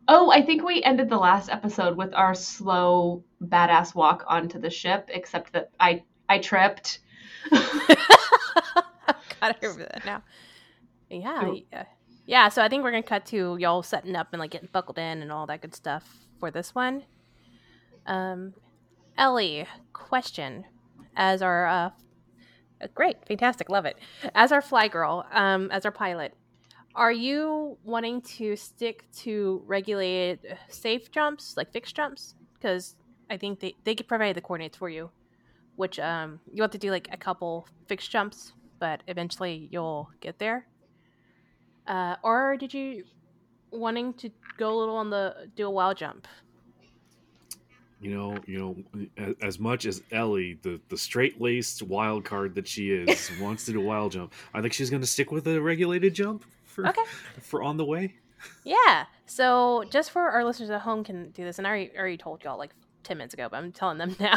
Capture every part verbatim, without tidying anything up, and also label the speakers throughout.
Speaker 1: Oh, I think we ended the last episode with our slow, badass walk onto the ship, except that I I tripped.
Speaker 2: Gotta remember that now. Yeah, yeah. Yeah, so I think we're gonna cut to y'all setting up and like getting buckled in and all that good stuff for this one. Um, Ellie, question: as our uh, great, fantastic, love it. As our fly girl, um, as our pilot, are you wanting to stick to regulated safe jumps, like fixed jumps? Because I think they they could provide the coordinates for you, which um you have to do like a couple fixed jumps, but eventually you'll get there. Uh, or did you wanting to go a little on the do a wild jump?
Speaker 3: You know, you know, as, as much as Ellie, the, the straight laced wild card that she is, wants to do a wild jump, I think she's going to stick with a regulated jump for
Speaker 2: Okay.
Speaker 3: for on the way.
Speaker 2: Yeah. So just for our listeners at home can do this, and I already, already told y'all like ten minutes ago, but I'm telling them now.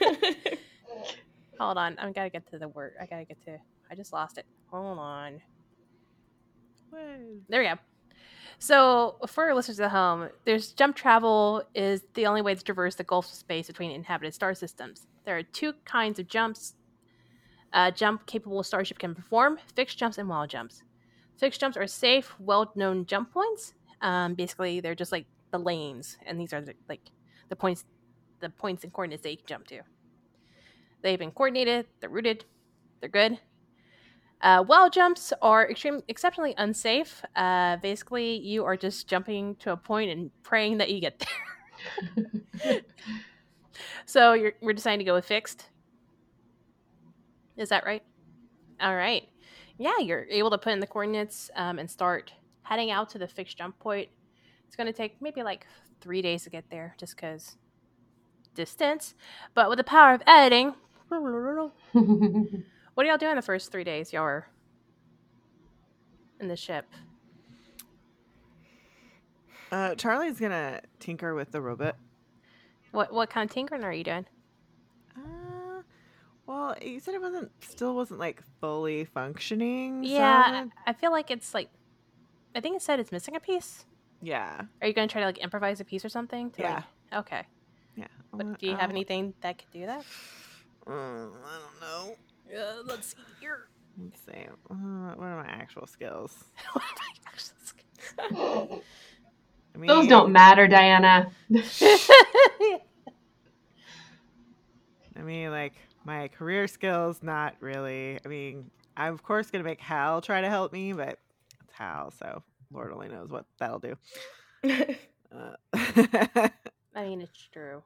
Speaker 2: Hold on, I gotta get to the word. I gotta get to. I just lost it. Hold on. There we go. So for our listeners at home, there's jump travel is the only way to traverse the gulf space between inhabited star systems. There are two kinds of jumps. Uh, jump capable starship can perform: fixed jumps and wild jumps. Fixed jumps are safe, well-known jump points. Um, basically, they're just like the lanes, and these are the, like the points, the points and coordinates they can jump to. They've been coordinated. They're rooted. They're good. Uh, wild jumps are extreme, exceptionally unsafe. Uh, basically, you are just jumping to a point and praying that you get there. So you're, we're deciding to go with fixed. Is that right? All right. Yeah, you're able to put in the coordinates um, and start heading out to the fixed jump point. It's going to take maybe like three days to get there, just because distance. But with the power of editing, what are y'all doing the first three days? Y'all are in the ship.
Speaker 4: Uh, Charlie's gonna tinker with the robot.
Speaker 2: What what kind of tinkering are you doing?
Speaker 4: Uh, well, you said it wasn't, still wasn't like fully functioning.
Speaker 2: Yeah,
Speaker 4: so...
Speaker 2: I feel like it's like, I think it said it's missing a piece.
Speaker 4: Yeah.
Speaker 2: Are you gonna try to like improvise a piece or something? To,
Speaker 4: Yeah.
Speaker 2: Like, okay.
Speaker 4: Yeah.
Speaker 2: But do you have anything that could do that?
Speaker 4: Um, I don't know.
Speaker 2: Uh, let's see here.
Speaker 4: Let's see. Uh, what are my actual skills?
Speaker 2: What are my actual skills?
Speaker 4: I mean,
Speaker 1: Those don't matter, Diana.
Speaker 4: I mean, like, my career skills, not really. I mean, I'm of course going to make Hal try to help me, but it's Hal, so Lord only knows what that'll do. uh,
Speaker 2: I mean, it's true.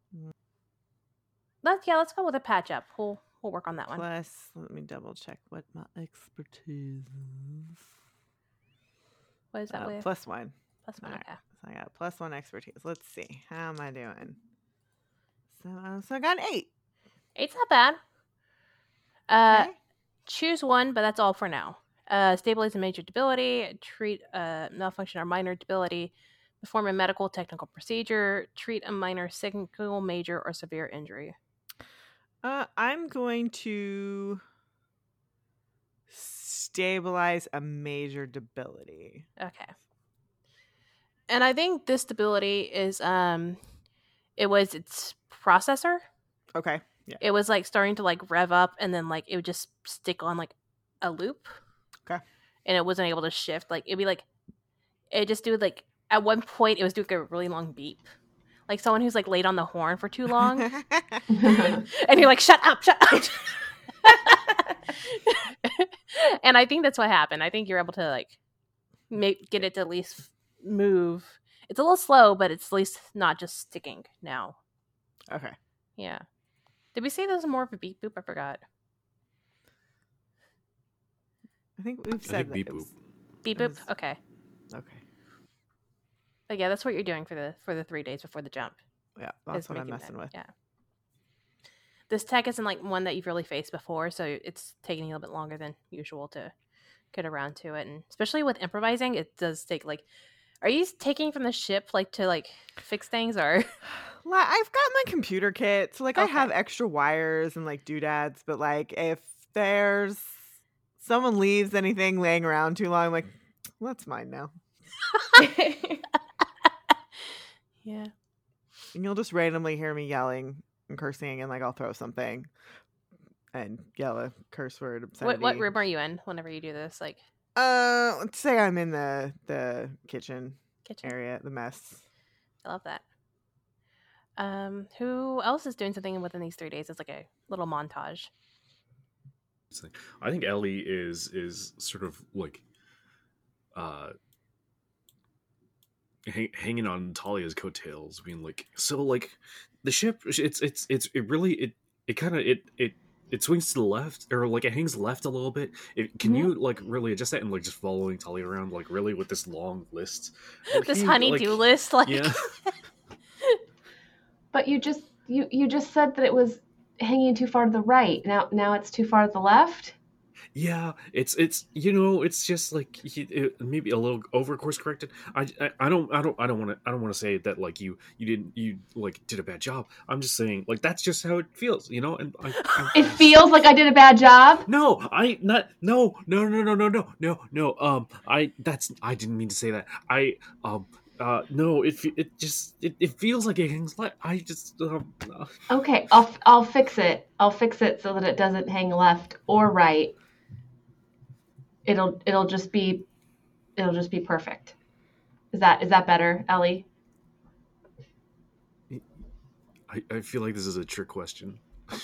Speaker 2: Let's yeah, let's go with a patch up. We'll we'll work on that one.
Speaker 4: Plus, let me double check what my expertise is.
Speaker 2: What is that
Speaker 4: uh,
Speaker 2: with?
Speaker 4: Plus one.
Speaker 2: Plus one.
Speaker 4: All
Speaker 2: Okay.
Speaker 4: right, so I got plus one expertise. Let's see. How am I doing? So, uh, so I got an eight.
Speaker 2: Eight's not bad. Uh,
Speaker 4: Okay.
Speaker 2: choose one, but that's all for now. Uh, stabilize a major debility, treat a malfunction or minor debility, perform a medical technical procedure, treat a minor single, major, or severe injury.
Speaker 4: Uh, I'm going to stabilize a major debility.
Speaker 2: Okay. And I think this debility is um, it was its processor.
Speaker 4: Okay. Yeah.
Speaker 2: It was like starting to like rev up, and then like it would just stick on like a loop.
Speaker 4: Okay.
Speaker 2: And it wasn't able to shift. Like it'd be like it just do like at one point it was doing a really long beep, like someone who's like laid on the horn for too long, and you're like, shut up, shut up. And I think that's what happened. I think you're able to like make get it to at least move. It's a little slow, but it's at least not just sticking now.
Speaker 4: Okay.
Speaker 2: Yeah. Did we say there's more of a beep boop? I forgot.
Speaker 4: I think we've
Speaker 3: I
Speaker 4: said
Speaker 3: think
Speaker 4: that.
Speaker 3: beep
Speaker 4: it
Speaker 3: boop.
Speaker 4: was-
Speaker 2: Beep
Speaker 4: it
Speaker 2: boop.
Speaker 4: was-
Speaker 2: Okay.
Speaker 4: Okay.
Speaker 2: But yeah, that's what you're doing for the for the three days before the jump.
Speaker 4: Yeah, that's
Speaker 2: is
Speaker 4: what I'm
Speaker 2: making
Speaker 4: messing
Speaker 2: that-
Speaker 4: with.
Speaker 2: Yeah. This tech isn't like one that you've really faced before, so it's taking a little bit longer than usual to get around to it, and especially with improvising, it does take like. Are you taking from the ship like to like fix things or?
Speaker 4: Like, I've got my computer kit, so like I
Speaker 2: Okay.
Speaker 4: have extra wires and like doodads, but like if there's someone leaves anything laying around too long, I'm like, well, that's mine now.
Speaker 2: Yeah.
Speaker 4: And you'll just randomly hear me yelling and cursing, and like I'll throw something and yell a curse word.
Speaker 2: What what
Speaker 4: obscenity.
Speaker 2: room are you in whenever you do this? Like
Speaker 4: Uh, let's say I'm in the the kitchen
Speaker 2: kitchen.
Speaker 4: area, the mess.
Speaker 2: I love that. Um, who else is doing something within these three days? It's like a little montage.
Speaker 3: I think Ellie is is sort of like uh hang, hanging on Talia's coattails, being like, so like the ship, it's it's it's it really it it kind of it it it swings to the left, or like it hangs left a little bit. It, can
Speaker 2: Mhm.
Speaker 3: you like really adjust that and like just following Talia around like really with this long list, Like,
Speaker 2: This
Speaker 3: can you,
Speaker 2: honey-do
Speaker 3: like-
Speaker 2: list, like
Speaker 3: Yeah,
Speaker 1: But you just you you just said that it was hanging too far to the right. Now now it's too far to the left.
Speaker 3: yeah. It's it's you know it's just like he- it, maybe a little over course corrected. I, I I don't I don't I don't want to I don't want to say that like you you didn't you like did a bad job. I'm just saying like that's just how it feels, you know. And I, I,
Speaker 1: It feels like I did a bad job.
Speaker 3: No, I not no no no no no no no no um I that's I didn't mean to say that. I um uh no it fe- it just it, it feels like it hangs like I just um, uh,
Speaker 1: Okay, I'll I'll fix it. I'll fix it so that it doesn't hang left or right. It'll it'll just be it'll just be perfect. Is that is that better, Ellie?
Speaker 3: I, I feel like this is a trick question.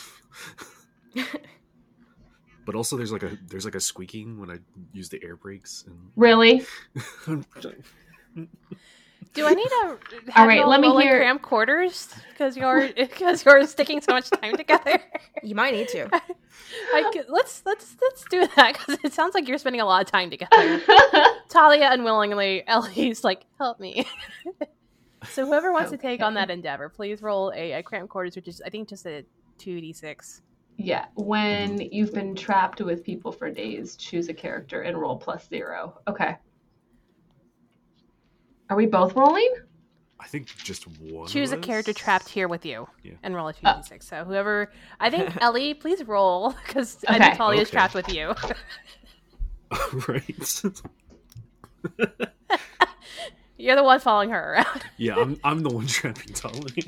Speaker 3: But also there's like a there's like a squeaking when I use the air brakes
Speaker 1: Really?
Speaker 3: and
Speaker 2: do I need to have
Speaker 1: All right,
Speaker 2: y'all
Speaker 1: let me
Speaker 2: roll, like,
Speaker 1: hear-
Speaker 2: cram quarters because you're because you're sticking so much time together?
Speaker 5: You might need to.
Speaker 2: I could, let's let's let's do that because it sounds like you're spending a lot of time together. Talia unwillingly, Ellie's like, help me. So whoever wants to take on
Speaker 1: Okay.
Speaker 2: that endeavor, please roll a, a cramp quarters, which is I think just a two d six.
Speaker 1: Yeah. When you've been trapped with people for days, choose a character and roll plus zero. Okay. Are we both rolling?
Speaker 3: I think just one
Speaker 2: Choose a
Speaker 3: of
Speaker 2: character
Speaker 3: us?
Speaker 2: trapped here with you
Speaker 3: Yeah.
Speaker 2: and roll a two d six. So whoever, I think Ellie, please roll because I
Speaker 1: Okay.
Speaker 2: think Talia's
Speaker 3: Okay.
Speaker 2: trapped with you.
Speaker 3: Right.
Speaker 2: You're the one following her around.
Speaker 3: Yeah, I'm I'm the one trapping Talia.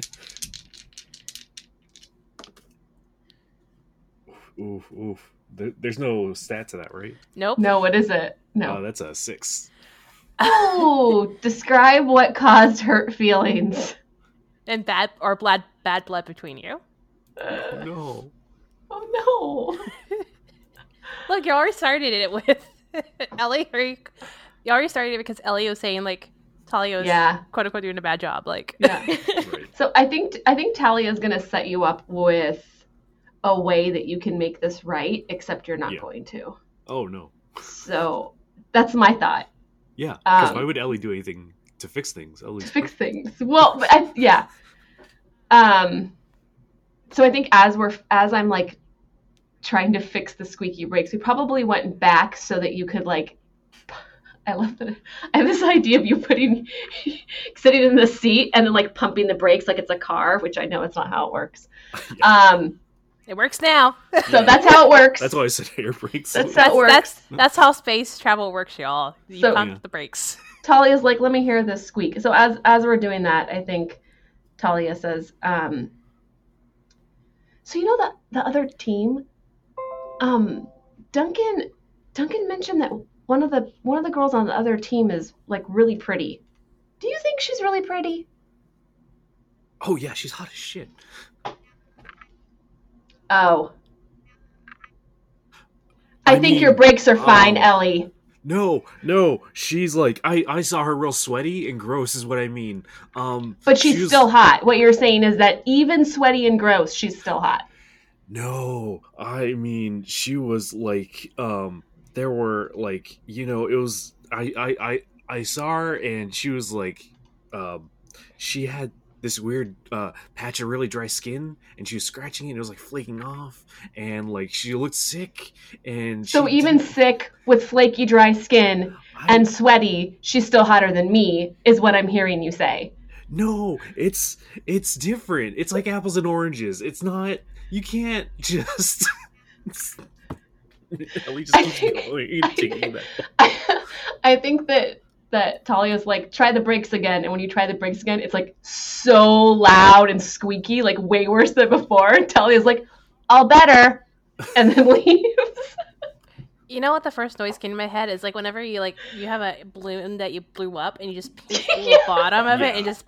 Speaker 3: Oof, oof. There, there's no stat to that, right?
Speaker 2: Nope.
Speaker 1: No, what is it? No.
Speaker 3: Uh, that's a six.
Speaker 1: Oh, describe what caused hurt feelings.
Speaker 2: And bad or bad bad blood between you.
Speaker 3: No.
Speaker 1: Oh no.
Speaker 2: Look, you already started it with Ellie. Or you, you already started it because Ellie was saying like Talia was
Speaker 1: Yeah.
Speaker 2: quote unquote doing a bad job. Like
Speaker 1: Yeah.
Speaker 3: Right.
Speaker 1: So I think I think Talia is going to set you up with a way that you can make this right, except you're not
Speaker 3: Yeah.
Speaker 1: going to.
Speaker 3: Oh no.
Speaker 1: So that's my thought.
Speaker 3: Yeah. Because
Speaker 1: Um,
Speaker 3: why would Ellie do anything to fix things?
Speaker 1: To
Speaker 3: Ellie's
Speaker 1: fix things. Well, but I, yeah. Um. So I think as we're as I'm like trying to fix the squeaky brakes, we probably went back so that you could like. I love that. I have this idea of you putting, sitting in the seat and then like pumping the brakes like it's a car, which I know it's not how it works.
Speaker 3: Yeah.
Speaker 1: Um.
Speaker 2: it works now.
Speaker 1: So
Speaker 3: Yeah.
Speaker 1: that's how it works.
Speaker 3: That's why I said air brakes.
Speaker 1: That's
Speaker 2: That's
Speaker 1: That works.
Speaker 2: that's that's how space travel works, y'all. You
Speaker 1: So-
Speaker 2: pump
Speaker 3: Yeah.
Speaker 2: the brakes.
Speaker 1: Talia's like, let me hear this squeak. So as as we're doing that, I think Talia says, um, so you know the the other team, um, Duncan Duncan mentioned that one of the one of the girls on the other team is like really pretty. Do you think she's really pretty?
Speaker 3: Oh yeah, she's hot as shit.
Speaker 1: Oh. I,
Speaker 3: I
Speaker 1: think
Speaker 3: mean,
Speaker 1: your brakes are fine,
Speaker 3: um,
Speaker 1: Ellie.
Speaker 3: No, no, she's like I. I saw her real sweaty and gross, is what I mean. Um,
Speaker 1: But she's
Speaker 3: she was-
Speaker 1: still hot. What you're saying is that even sweaty and gross, she's still hot.
Speaker 3: No, I mean she was like um there were like you know it was I I I, I saw her and she was like um she had this weird uh patch of really dry skin and she was scratching it and it was like flaking off and like she looked sick and
Speaker 1: So
Speaker 3: she
Speaker 1: even
Speaker 3: didn't-
Speaker 1: sick with flaky, dry skin
Speaker 3: I-
Speaker 1: and sweaty, she's still hotter than me, is what I'm hearing you say.
Speaker 3: no, it's it's different. It's like apples and oranges. It's not. You can't just. Ellie just
Speaker 1: I
Speaker 3: keeps
Speaker 1: think-
Speaker 3: going,
Speaker 1: I
Speaker 3: taking
Speaker 1: think-
Speaker 3: that.
Speaker 1: I think that that Talia's like, try the brakes again. And when you try the brakes again, it's like so loud and squeaky, like way worse than before. And Talia's like, all better. And then leaves.
Speaker 2: You know what the first noise came to my head is like whenever you like you have a balloon that you blew up and you just pinch the
Speaker 1: Yeah.
Speaker 2: bottom of it and just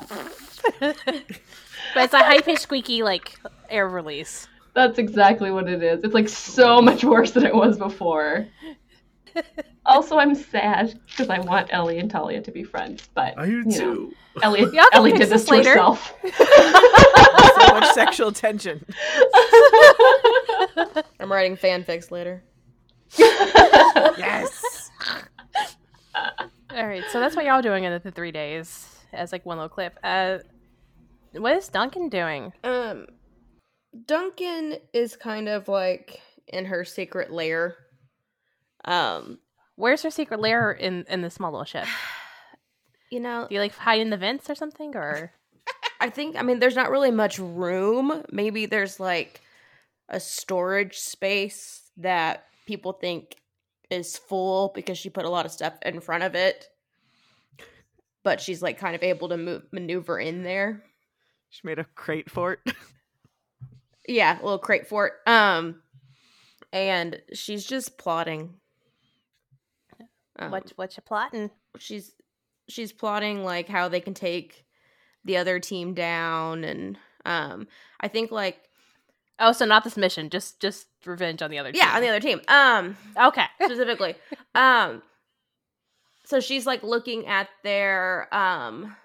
Speaker 2: but it's a high pitched squeaky like air release.
Speaker 1: That's exactly what it is. It's like so much worse than it was before. Also, I'm sad because I want Ellie and Talia to be friends, but
Speaker 3: I do
Speaker 1: you know,
Speaker 3: too.
Speaker 1: Ellie,
Speaker 2: Y'all can
Speaker 1: Ellie
Speaker 2: fix
Speaker 1: did this
Speaker 2: this
Speaker 1: to
Speaker 2: later.
Speaker 1: herself.
Speaker 4: So much sexual tension.
Speaker 5: I'm writing fanfics later.
Speaker 4: Yes.
Speaker 2: All right, so that's what y'all doing in the three days as like one little clip. Uh, what is Duncan doing?
Speaker 5: Um, Duncan is kind of like in her secret lair. Um,
Speaker 2: Where's her secret lair in in the small little ship?
Speaker 5: you know,
Speaker 2: Do you like hide in the vents or something, or
Speaker 5: I think, I mean, there's not really much room. Maybe there's like a storage space that people think is full because she put a lot of stuff in front of it. But she's like kind of able to move, maneuver in there.
Speaker 4: She made a crate fort.
Speaker 5: Yeah, a little crate fort. Um, and she's just plotting. Um,
Speaker 2: what what you plotting?
Speaker 5: she's she's plotting like how they can take the other team down, and um, I think like
Speaker 2: Oh, so not this mission, just just revenge on the other team.
Speaker 5: yeah, on the other team. Um,
Speaker 2: Okay.
Speaker 5: specifically, um, so she's like looking at their um.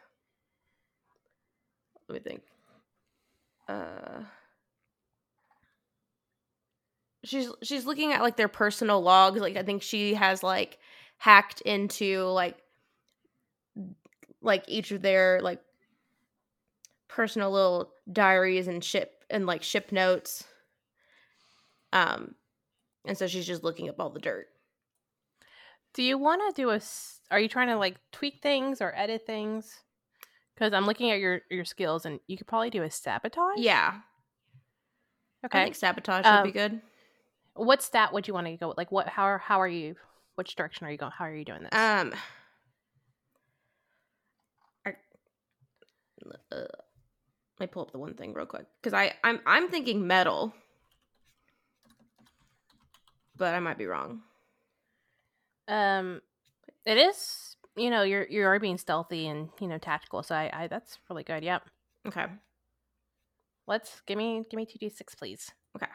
Speaker 5: Let me think. Uh. She's she's looking at like their personal logs. Like I think she has like hacked into like like each of their like personal little diaries and ship and like ship notes. Um, and so she's just looking up all the dirt.
Speaker 2: Do you want to do a? s- Are you trying to like tweak things or edit things? Because I'm looking at your your skills, and you could probably do a sabotage.
Speaker 5: Yeah,
Speaker 2: Okay.
Speaker 5: I think sabotage would
Speaker 2: Um,
Speaker 5: be good.
Speaker 2: What stat would you want to go with? Like, what? How? are- How are you? Which direction are you going? How are you doing this?
Speaker 5: Um, I, uh, let me pull up the one thing real quick because I I'm I'm thinking metal, but I might be wrong.
Speaker 2: Um, it is. You know, you're you are being stealthy and you know tactical. So I, I that's really good. Yep.
Speaker 5: Okay.
Speaker 2: Let's give me give me two d six, please.
Speaker 5: Okay.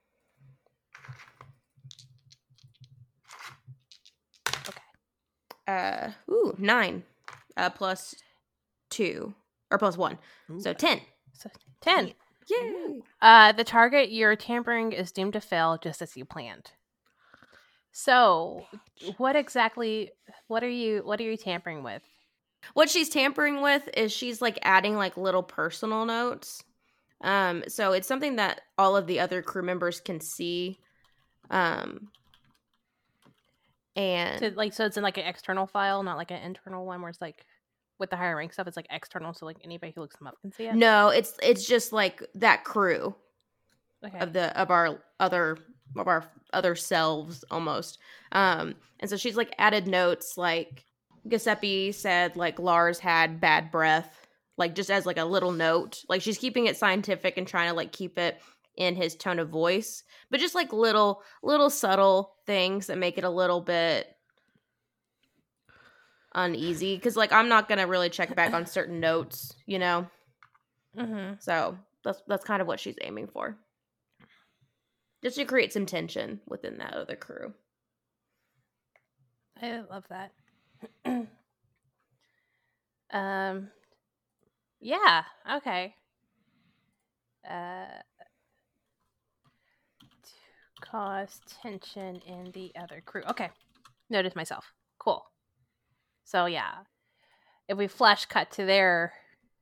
Speaker 2: Okay.
Speaker 5: Uh, ooh, nine. Uh, plus two or plus one, so ten.
Speaker 2: So ten.
Speaker 5: Yay!
Speaker 2: Uh, the target you're tampering is doomed to fail, just as you planned. So, what exactly? What are you? What are you tampering with?
Speaker 5: What she's tampering with is she's like adding like little personal notes. Um, so it's something that all of the other crew members can see. Um, and
Speaker 2: So, like, so it's in like an external file, not like an internal one, where it's like with the higher rank stuff, it's like external, so like anybody who looks them up can see it.
Speaker 5: no, it's it's just like that crew
Speaker 2: Okay.
Speaker 5: of the of our other of our other selves almost. Um, and so she's like added notes like Giuseppe said like Lars had bad breath, like just as like a little note. Like she's keeping it scientific and trying to like keep it in his tone of voice, but just like little little subtle things that make it a little bit uneasy because like I'm not gonna really check back on certain notes, you know.
Speaker 2: Mm-hmm.
Speaker 5: So that's that's kind of what she's aiming for. Just to create some tension within that other crew.
Speaker 2: I love that. um, yeah. Okay. Uh, to cause tension in the other crew. Okay. Notice myself. Cool. So yeah, if we flash cut to their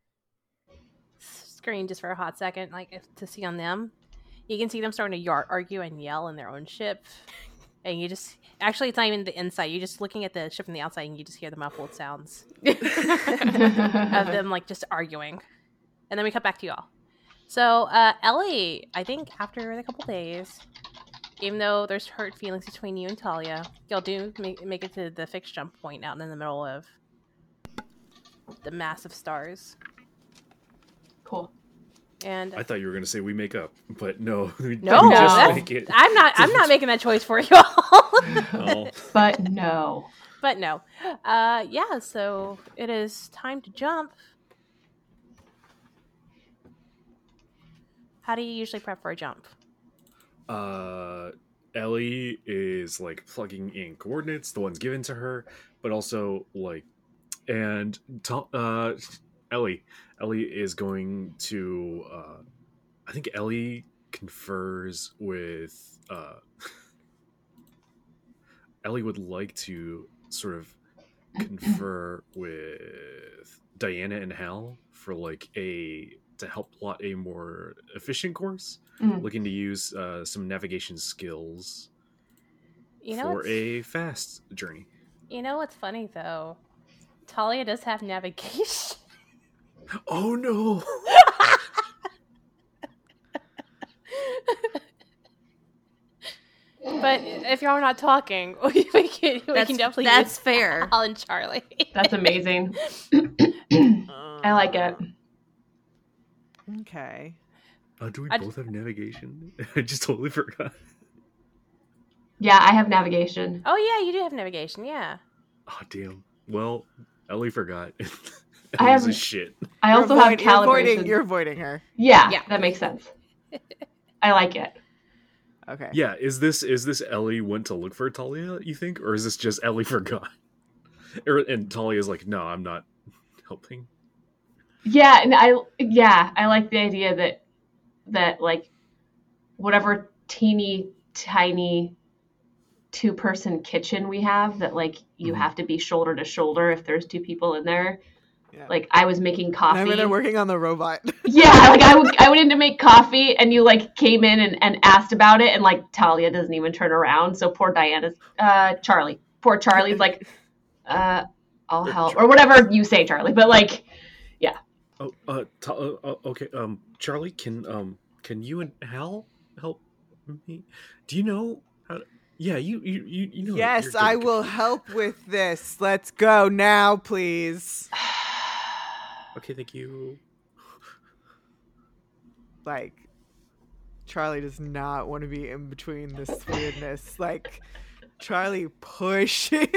Speaker 2: screen just for a hot second, like if, to see on them, you can see them starting to yar- argue and yell in their own ship. And you just, actually, it's not even the inside. You're just looking at the ship from the outside and you just hear the muffled sounds of them, like, just arguing. And then we cut back to y'all. So, uh, Ellie, I think after a couple days, even though there's hurt feelings between you and Talia, y'all do make, make it to the fixed jump point out in the middle of the massive stars.
Speaker 1: Cool.
Speaker 2: And
Speaker 3: I thought you were going to say we make up, but no. We
Speaker 2: no,
Speaker 3: we
Speaker 1: No.
Speaker 3: just
Speaker 2: that's-
Speaker 3: make it.
Speaker 2: I'm not. I'm not making that choice for y'all.
Speaker 3: Oh.
Speaker 1: But no.
Speaker 2: But no. Uh, yeah. So it is time to jump. How do you usually prep for a jump?
Speaker 3: Uh, Ellie is like plugging in coordinates, the ones given to her, but also like, and to, uh, Ellie, Ellie is going to. Uh, I think Ellie confers with. Uh, Ellie would like to sort of confer with Diana and Hal for like a to help plot a more efficient course.
Speaker 1: Mm.
Speaker 3: Looking to use uh, some navigation skills
Speaker 2: You know,
Speaker 3: for
Speaker 2: what's,
Speaker 3: a fast journey.
Speaker 2: you know what's funny though? Talia does have navigation.
Speaker 3: Oh no!
Speaker 2: But if y'all are not talking, we can, we
Speaker 5: That's,
Speaker 2: can definitely
Speaker 5: that's
Speaker 2: use
Speaker 5: fair.
Speaker 2: Al and Charlie.
Speaker 1: That's amazing. I like it.
Speaker 4: Okay.
Speaker 3: Uh, do we
Speaker 2: I-
Speaker 3: both have navigation? I just totally forgot.
Speaker 1: Yeah, I have navigation.
Speaker 2: Oh yeah, you do have navigation. Yeah.
Speaker 3: Oh damn. Well, Ellie forgot.
Speaker 1: I
Speaker 3: Ellie's
Speaker 1: have-
Speaker 3: a shit.
Speaker 1: I
Speaker 4: You're
Speaker 1: also
Speaker 4: avoid-
Speaker 1: have
Speaker 4: you're avoiding,
Speaker 1: calibration.
Speaker 4: you're avoiding her.
Speaker 1: Yeah,
Speaker 5: Yeah.
Speaker 1: that makes sense. I like it.
Speaker 4: Okay.
Speaker 3: Yeah, is this is this Ellie went to look for Talia? You think, or is this just Ellie forgot? Or, and Talia's like, no, I'm not helping.
Speaker 1: Yeah, and I yeah, I like the idea that that like whatever teeny tiny two person kitchen we have that like you
Speaker 3: Mhm.
Speaker 1: have to be shoulder to shoulder if there's two people in there.
Speaker 4: Yeah.
Speaker 1: Like I was making
Speaker 4: And
Speaker 1: coffee.
Speaker 4: I'm in there working on the robot.
Speaker 1: Yeah, like I, w- I went in to make coffee and you like came in and, and asked about it and like Talia doesn't even turn around. So poor Diana's uh Charlie. Poor Charlie's like, uh I'll
Speaker 3: Or
Speaker 1: help
Speaker 3: Char-
Speaker 1: or whatever you say, Charlie. But like
Speaker 3: Oh, uh, Ta- uh, uh, okay. Um, Charlie, can um, can you and Hal help me? Do you know how? To... Yeah, you you you, you know.
Speaker 4: Yes,
Speaker 3: you're good
Speaker 4: I
Speaker 3: at
Speaker 4: will
Speaker 3: computers.
Speaker 4: help with this. Let's go now, please.
Speaker 3: Okay, thank you.
Speaker 4: Like, Charlie does not want to be in between this weirdness. Like, Charlie pushes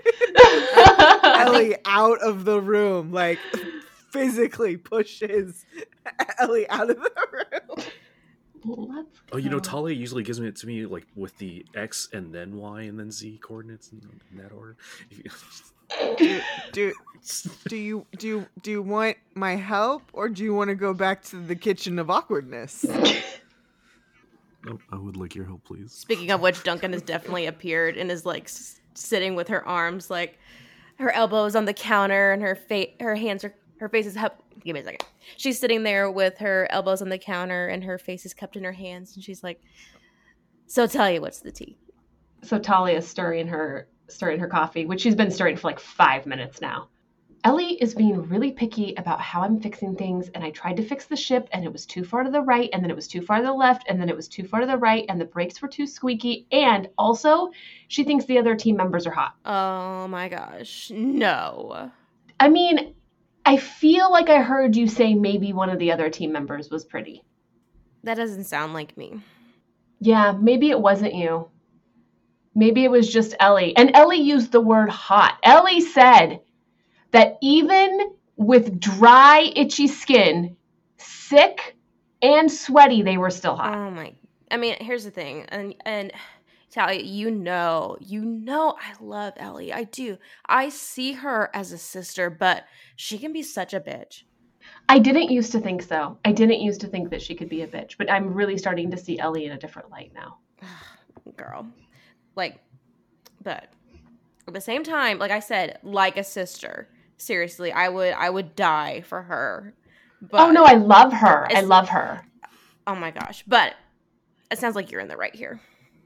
Speaker 4: Ellie out of the room. Like, physically pushes Ellie out of the room.
Speaker 1: Let's
Speaker 3: Oh, you know,
Speaker 1: go.
Speaker 3: Talia usually gives it to me like with the X and then Y and then Z coordinates in, in that order.
Speaker 4: Do, do do you do you, do you want my help, or do you want to go back to the kitchen of awkwardness?
Speaker 3: Oh, I would like your help, please.
Speaker 5: Speaking of which, Duncan has definitely appeared and is like s- sitting with her arms, like her elbows on the counter, and her face, her hands are, her face is up. Give me a second. She's sitting there with her elbows on the counter, and her face is cupped in her hands, and she's like, "So tell you what's the tea?"
Speaker 1: So Talia's stirring her stirring her coffee, which she's been stirring for like five minutes now. Ellie is being really picky about how I'm fixing things, and I tried to fix the ship, and it was too far to the right, and then it was too far to the left, and then it was too far to the right, and the brakes were too squeaky, and also she thinks the other team members are hot.
Speaker 5: Oh my gosh, no.
Speaker 1: I mean, I feel like I heard you say maybe one of the other team members was pretty.
Speaker 5: That doesn't sound like me.
Speaker 1: Yeah, maybe it wasn't you. Maybe it was just Ellie. And Ellie used the word hot. Ellie said that even with dry, itchy skin, sick and sweaty, they were still hot.
Speaker 5: Oh my. I mean, here's the thing. And and Talia, you know, you know I love Ellie. I do. I see her as a sister, but she can be such a bitch.
Speaker 1: I didn't used to think so. I didn't used to think that she could be a bitch, but I'm really starting to see Ellie in a different light now.
Speaker 5: Girl. Like, but at the same time, like I said, like a sister. Seriously, I would I would die for her. But
Speaker 1: Oh no, I love her. I
Speaker 5: It's-
Speaker 1: love her.
Speaker 5: oh my gosh. But it sounds like you're in the right here.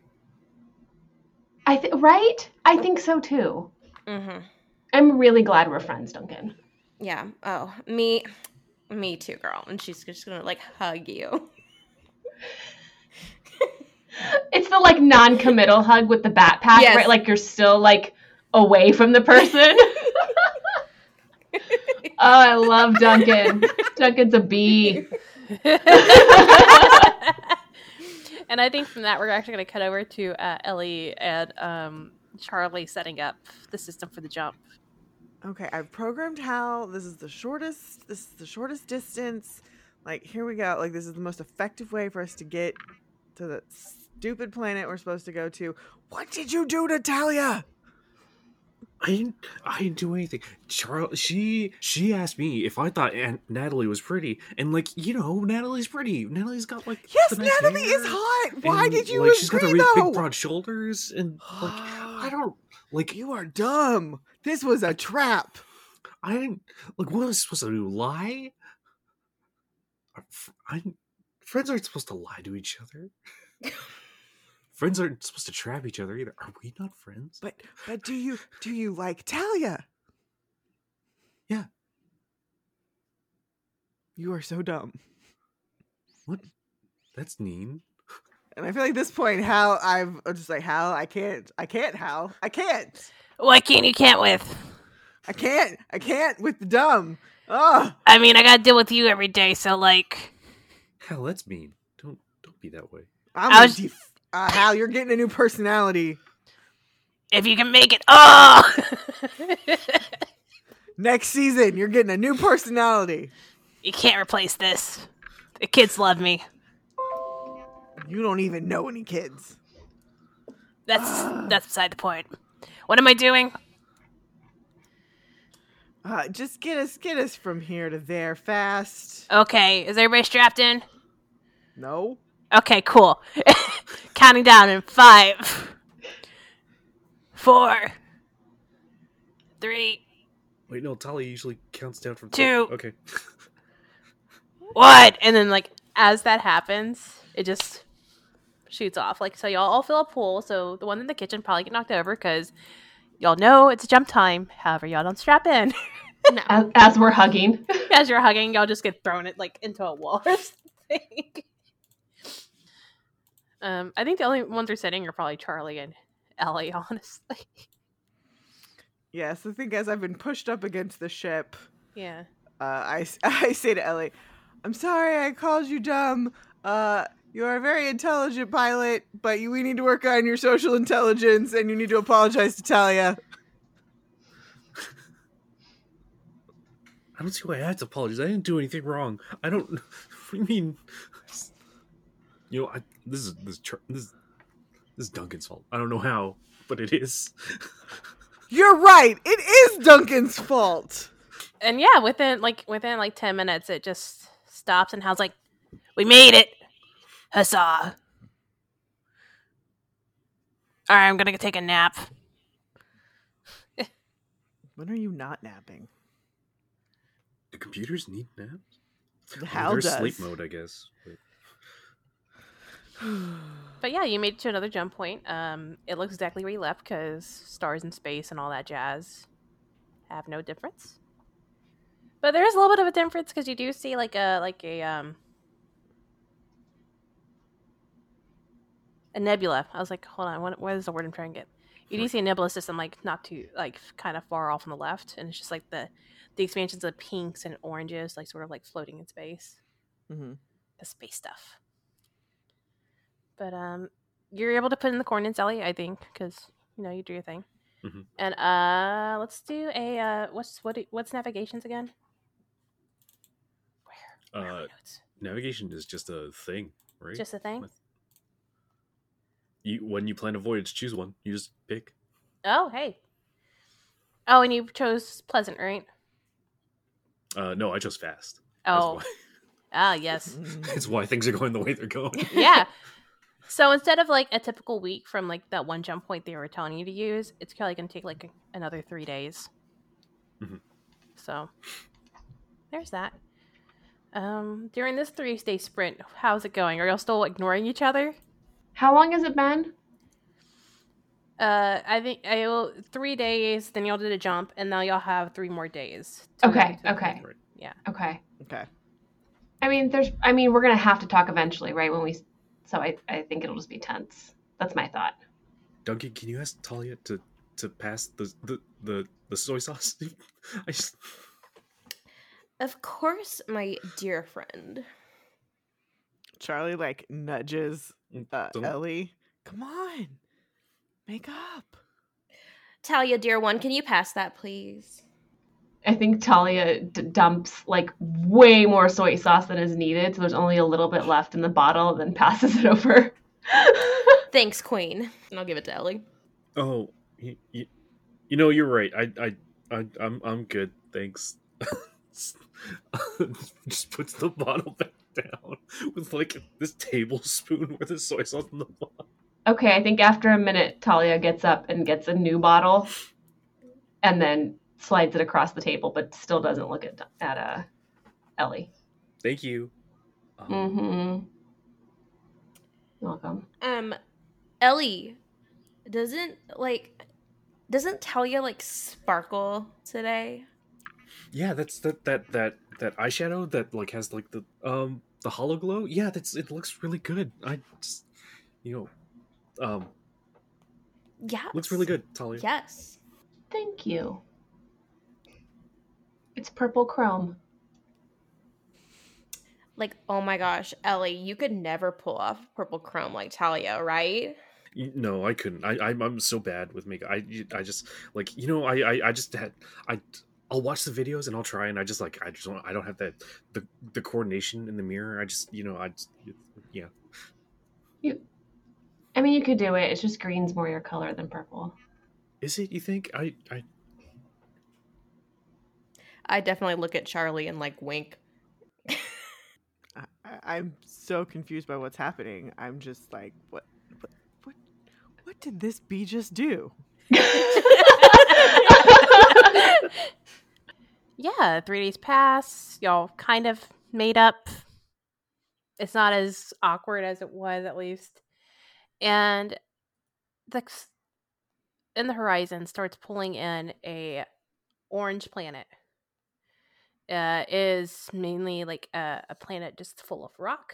Speaker 1: I th- right? I think so too.
Speaker 5: Mm-hmm.
Speaker 1: I'm really glad we're friends, Duncan.
Speaker 5: Yeah. Oh, me me too, girl. And she's just gonna like hug you.
Speaker 1: It's the like non-committal hug with the backpack,
Speaker 5: Yes.
Speaker 1: right? Like you're still like away from the person. Oh, I love Duncan. Duncan's a bee.
Speaker 2: And I think from that, we're actually going to cut over to uh, Ellie and um, Charlie setting up the system for the jump.
Speaker 4: Okay, I've programmed Hal. This is the shortest. This is the shortest distance. Like, here we go. Like, this is the most effective way for us to get to the stupid planet we're supposed to go to. What did you do to Talia?
Speaker 3: I didn't. I didn't do anything. Charles, she she asked me if I thought Aunt Natalie was pretty, and like you know, Natalie's pretty. Natalie's got like
Speaker 4: Yes,
Speaker 3: the nice
Speaker 4: Natalie
Speaker 3: hair,
Speaker 4: is hot. Why
Speaker 3: and,
Speaker 4: did you
Speaker 3: like
Speaker 4: agree,
Speaker 3: she's got the real
Speaker 4: though?
Speaker 3: big broad shoulders, and like I don't like.
Speaker 4: You are dumb. This was a trap.
Speaker 3: I didn't like. What was I supposed to do? Lie? I friends aren't supposed to lie to each other. Friends aren't supposed to trap each other either. Are we not friends?
Speaker 4: But but do you do you like Talia?
Speaker 3: Yeah.
Speaker 4: You are so dumb.
Speaker 3: What? That's mean.
Speaker 4: And I feel like at this point, Hal, I've I'm just like Hal. I can't. I can't. Hal. I can't.
Speaker 2: What can't you can't with?
Speaker 4: I can't. I can't with the dumb. Oh.
Speaker 2: I mean, I gotta deal with you every day, so like...
Speaker 3: Hell, that's mean. Don't don't be that way.
Speaker 4: I'm
Speaker 2: I was-
Speaker 4: def- uh, Hal, you're getting a new personality.
Speaker 2: If you can make it... Oh!
Speaker 4: Next season, you're getting a new personality.
Speaker 2: You can't replace this. The kids love me.
Speaker 4: You don't even know any kids.
Speaker 2: That's that's beside the point. What am I doing?
Speaker 4: Uh, just get us, get us from here to there fast.
Speaker 2: Okay, is everybody strapped in?
Speaker 4: No.
Speaker 2: Okay, cool. Counting down in five, four, three,
Speaker 3: Wait, no. Talia usually counts down from
Speaker 2: Two.
Speaker 3: Okay.
Speaker 2: one, and then like as that happens, it just shoots off. Like so, y'all all fill a pool. So the one in the kitchen probably get knocked over because y'all know it's jump time. However, y'all don't strap in.
Speaker 5: No.
Speaker 1: As, as we're hugging.
Speaker 2: As you're hugging, y'all just get thrown it like into a wall or something. Um, I think the only ones who are sitting are probably Charlie and Ellie, honestly.
Speaker 4: Yes, I think as I've been pushed up against the ship,
Speaker 2: Yeah.
Speaker 4: uh, I, I say to Ellie, I'm sorry I called you dumb. Uh, you are a very intelligent pilot, but you, we need to work on your social intelligence, and you need to apologize to Talia.
Speaker 3: I don't see why I have to apologize. I didn't do anything wrong. I don't. What do you mean? You know, I, this is this, is Char- this is this is Duncan's fault. I don't know how, but it is.
Speaker 4: You're right. It is Duncan's fault.
Speaker 2: And yeah, within like within like ten minutes, it just stops, and Hal's like, "We made it, huzzah! All right, I'm gonna go take a nap."
Speaker 4: When are you not napping?
Speaker 3: Do computers need naps?
Speaker 4: Hal
Speaker 3: There's
Speaker 4: does.
Speaker 3: sleep mode, I guess. But
Speaker 2: But yeah, you made it to another jump point. Um, it looks exactly where you left because stars in space and all that jazz have no difference. But there is a little bit of a difference because you do see like a like a um a nebula. I was like, hold on, what, what is the word I'm trying to get? You do see a nebula system like not too like kind of far off on the left, and it's just like the the expansions of pinks and oranges, like sort of like floating in space.
Speaker 4: Mm-hmm.
Speaker 2: The space stuff. But um, you're able to put in the coordinates, Ellie, I think, because you know you do your thing.
Speaker 3: Mhm.
Speaker 2: And uh, let's do a uh, what's what what's navigations again? Where? Where are
Speaker 3: Uh,
Speaker 2: my notes?
Speaker 3: navigation is just a thing, right?
Speaker 2: Just a thing.
Speaker 3: You, when you plan a voyage, choose one. You just pick.
Speaker 2: Oh, hey. Oh, and you chose pleasant, right?
Speaker 3: Uh, no, I chose fast.
Speaker 2: Oh,
Speaker 3: That's
Speaker 2: ah, yes.
Speaker 3: why, that's why things are going the way they're going.
Speaker 2: Yeah. So instead of like a typical week from like that one jump point they were telling you to use, it's probably going to take like another three days.
Speaker 3: Mhm.
Speaker 2: So there's that. Um, during this three-day sprint, how's it going? Are y'all still ignoring each other?
Speaker 1: How long has it been?
Speaker 2: Uh, I think I will three days. Then y'all did a jump, and now y'all have three more days. to-
Speaker 1: Okay,
Speaker 2: to-
Speaker 1: okay.
Speaker 2: Yeah.
Speaker 1: Okay.
Speaker 4: Okay.
Speaker 1: I mean, there's. I mean, we're gonna have to talk eventually, right? When we So I, I think it'll just be tense. That's my thought.
Speaker 3: Duncan, can you ask Talia to, to pass the, the, the, the soy sauce? I just...
Speaker 5: Of course, my dear friend.
Speaker 4: Charlie like nudges uh,
Speaker 3: Don't-
Speaker 4: Ellie. Come on, make up.
Speaker 5: Talia, dear one, can you pass that, please?
Speaker 1: I think Talia d- dumps like way more soy sauce than is needed, so there's only a little bit left in the bottle, then passes it over.
Speaker 5: Thanks, Queen. And I'll give it to Ellie.
Speaker 3: Oh, you, you, you know, you're right. I, I, I, I'm, I'm good. Thanks. Just puts the bottle back down with like this tablespoon worth of soy sauce in the bottle.
Speaker 1: Okay, I think after a minute, Talia gets up and gets a new bottle, and then slides it across the table, but still doesn't look at at uh, Ellie.
Speaker 3: Thank you. Um,
Speaker 1: Mm-hmm. You're welcome.
Speaker 5: Um, Ellie, doesn't, like, doesn't Talia, like, sparkle today?
Speaker 3: Yeah, that's that that that that eyeshadow that like has like the um the hollow glow. Yeah, that's it looks really good. I just you know um
Speaker 5: Yes.
Speaker 3: looks really good, Talia.
Speaker 5: Yes.
Speaker 1: Thank you. It's purple chrome.
Speaker 5: Like, oh my gosh, Ellie, you could never pull off purple chrome like Talia, right?
Speaker 3: You- No, I couldn't. I I'm, I'm so bad with makeup. I I just like you know I I, I just had I. I'll watch the videos and I'll try, and I just like I just don't I don't have that the the coordination in the mirror. I just you know I just, yeah.
Speaker 1: You, I mean, you could do it. It's just green's more your color than purple.
Speaker 3: Is it? You think? I I
Speaker 5: I definitely look at Charlie and, like, wink.
Speaker 4: I, I, I'm so confused by what's happening. I'm just like, what, what, what, what did this bee just do?
Speaker 2: Yeah, three days pass. Y'all kind of made up. It's not as awkward as it was, at least. And the in the horizon starts pulling in a orange planet. Uh, is mainly like a, a planet just full of rock.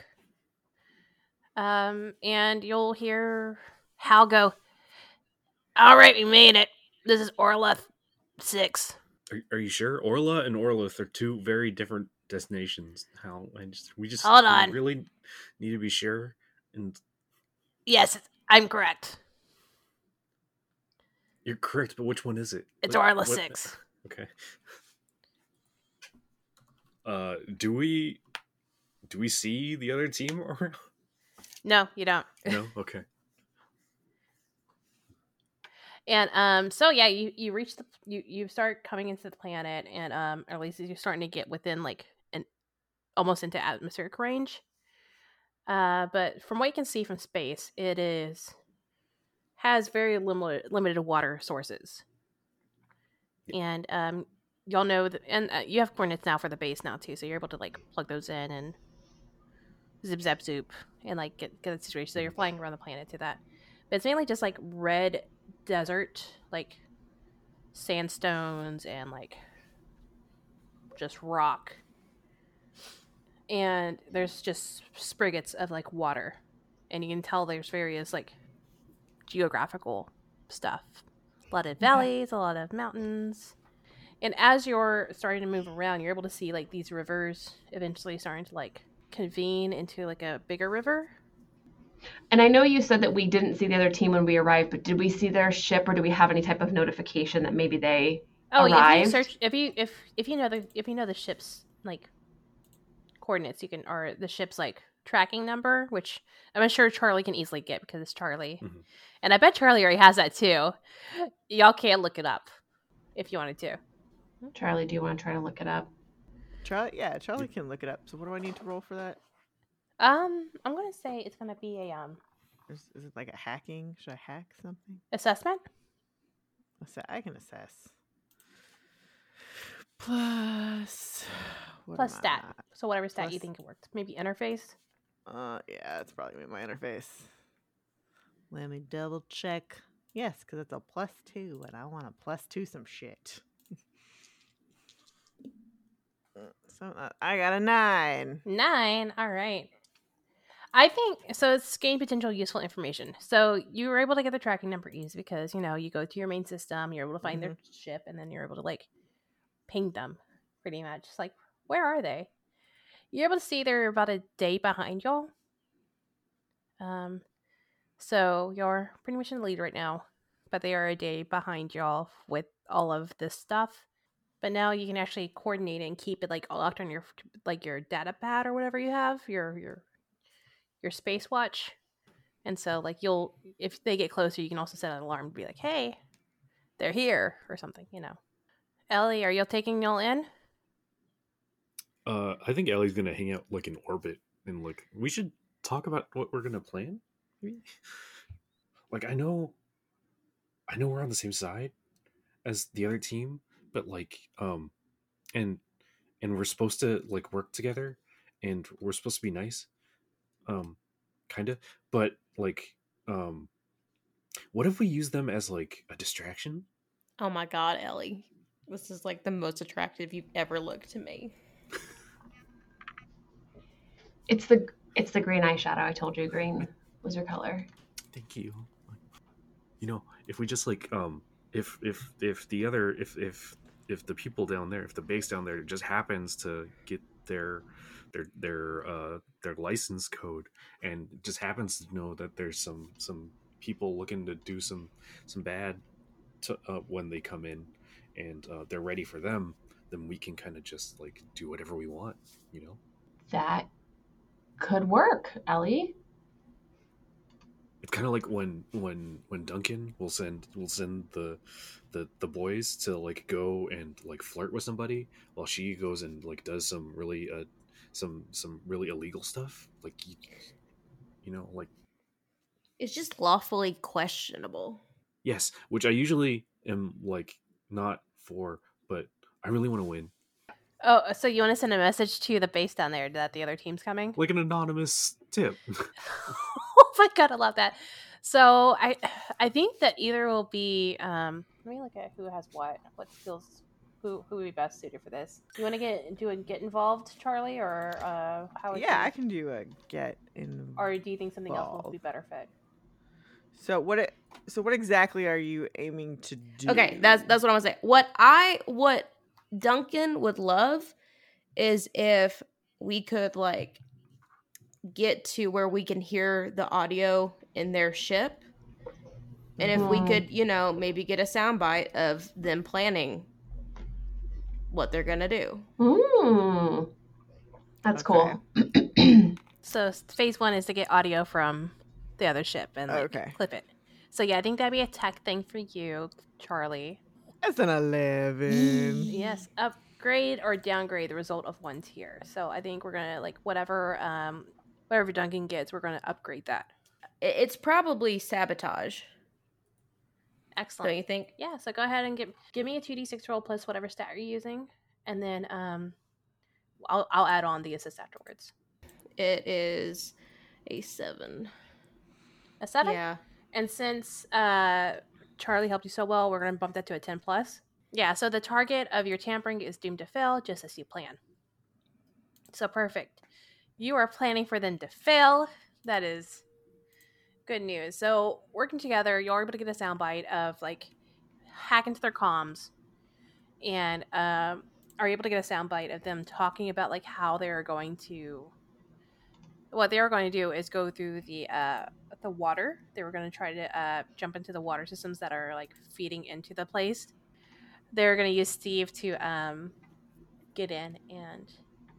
Speaker 2: Um, and you'll hear Hal go, "All right, we made it. This is Orla six."
Speaker 3: are, are you sure? Orla and Orlith are two very different destinations. How I just we just
Speaker 2: Hold
Speaker 3: we
Speaker 2: on.
Speaker 3: really need to be sure. And
Speaker 2: Yes, I'm correct.
Speaker 3: you're correct, but which one is it?
Speaker 2: It's
Speaker 3: Like,
Speaker 2: Orla
Speaker 3: what-
Speaker 2: six.
Speaker 3: Okay. Uh, do we do we see the other team or
Speaker 2: No, you don't.
Speaker 3: no? Okay.
Speaker 2: And um, so yeah, you you reach the you you start coming into the planet, and um, or at least you're starting to get within like an almost into atmospheric range. Uh, but from what you can see from space, it is has very limited limited water sources, and um, y'all know that, and uh, you have coordinates now for the base now too, so you're able to like plug those in and zip zap zoop and like get get the situation. So you're flying around the planet to that, but it's mainly just like red desert, like sandstones and like just rock, and there's just spriggets of like water, and you can tell there's various like geographical stuff, a lot of valleys, a lot of mountains, and as you're starting to move around, you're able to see like these rivers eventually starting to like convene into like a bigger river.
Speaker 1: And I know you said that we didn't see the other team when we arrived, but did we see their ship, or do we have any type of notification that maybe they
Speaker 2: Oh, if you
Speaker 1: arrived?
Speaker 2: search, if you if if you know the if you know the ship's like coordinates, you can, or the ship's like tracking number, which I'm sure Charlie can easily get because it's Charlie,
Speaker 3: Mhm.
Speaker 2: and I bet Charlie already has that too. Y'all can look it up if you wanted to.
Speaker 1: Charlie, do you want to try to look it up?
Speaker 4: Charlie, yeah, Charlie can look it up. So what do I need to roll for that?
Speaker 2: Um, I'm gonna say it's gonna be a um
Speaker 4: Is, is it like a hacking? Should I hack something?
Speaker 2: assessment.
Speaker 4: Let's say I can assess. Plus, what
Speaker 2: Plus
Speaker 4: am
Speaker 2: stat.
Speaker 4: I?
Speaker 2: So whatever stat you
Speaker 4: Plus-
Speaker 2: think it worked. Maybe interface.
Speaker 4: Uh, yeah, it's probably gonna be my interface. Let me double check. Yes, because it's a plus two, and I want to plus two some shit. so uh, I got a nine.
Speaker 2: Nine. All right. I think so. It's gain potential useful information. So you were able to get the tracking number easy because you know you go to your main system, you're able to find
Speaker 4: Mhm.
Speaker 2: their ship, and then you're able to like ping them, pretty much. It's like, where are they? You're able to see they're about a day behind y'all. Um, so you're pretty much in the lead right now, but they are a day behind y'all with all of this stuff. But now you can actually coordinate and keep it like locked on your like your data pad or whatever you have, your your your space watch. And so like you'll if they get closer, you can also set an alarm to be like, hey, they're here or something, you know. Ellie, are you taking y'all in?
Speaker 3: Uh, I think Ellie's gonna hang out like in orbit, and like we should talk about what we're gonna plan. Maybe? Like I know, I know we're on the same side as the other team, but like, um, and and we're supposed to like work together, and we're supposed to be nice, um, kind of. But like, um, what if we use them as like a distraction?
Speaker 5: Oh my god, Ellie. This is like the most attractive you've ever looked to me.
Speaker 1: It's the it's the green eyeshadow. I told you green was your color.
Speaker 3: Thank you. You know, if we just like, um, if if if the other if if if the people down there, if the base down there just happens to get their their their uh their license code and just happens to know that there's some some people looking to do some some bad to, uh, when they come in, and uh, they're ready for them, then we can kind of just like do whatever we want, you know.
Speaker 1: That could work, Ellie.
Speaker 3: It's kind of like when when when Duncan will send will send the the the boys to like go and like flirt with somebody while she goes and like does some really uh some some really illegal stuff, like you, you know, like
Speaker 5: It's just lawfully questionable.
Speaker 3: yes, which I usually am like not for, but I really want to win.
Speaker 2: Oh, so you want to send a message to the base down there that the other team's coming?
Speaker 3: Like an anonymous tip.
Speaker 2: Oh my god, I love that. So I I think that either will be um let me look at who has what. What skills who who would be best suited for this. You want to get do a get involved, Charlie, or uh how would
Speaker 4: Yeah,
Speaker 2: you,
Speaker 4: I can do a get in.
Speaker 2: or do you think something else would
Speaker 4: involved.
Speaker 2: be better fit?
Speaker 4: So what? It, so what exactly are you aiming to do?
Speaker 5: Okay, that's that's what I want to say. What I what Duncan would love is if we could like get to where we can hear the audio in their ship. And if we
Speaker 1: Mhm.
Speaker 5: could, you know, maybe get a soundbite of them planning what they're gonna do.
Speaker 1: Mm. That's
Speaker 4: Okay.
Speaker 1: cool.
Speaker 2: So phase one is to get audio from the other ship and like,
Speaker 4: Okay.
Speaker 2: clip it. So yeah, I think that'd be a tech thing for you, Charlie.
Speaker 4: That's an eleven.
Speaker 2: Yes, upgrade or downgrade the result of one tier. So I think we're gonna like whatever um whatever Duncan gets, we're gonna upgrade that.
Speaker 5: I- It's probably sabotage,
Speaker 2: Excellent.
Speaker 5: don't you think?
Speaker 2: Yeah, so go ahead and give give me a two d six roll plus whatever stat you're using, and then um, I'll I'll add on the assist afterwards.
Speaker 5: It is a seven.
Speaker 2: A seven.
Speaker 5: Yeah.
Speaker 2: And since uh, Charlie helped you so well, we're gonna bump that to a ten plus. Yeah. So the target of your tampering is doomed to fail, just as you plan. So perfect. You are planning for them to fail. That is good news. So working together, you're able to get a soundbite of like hack into their comms, and um, are able to get a soundbite of them talking about like how they're going to. What they are going to do is go through the uh, the water. They were going to try to uh, jump into the water systems that are like feeding into the place. They're going to use Steve to um, get in and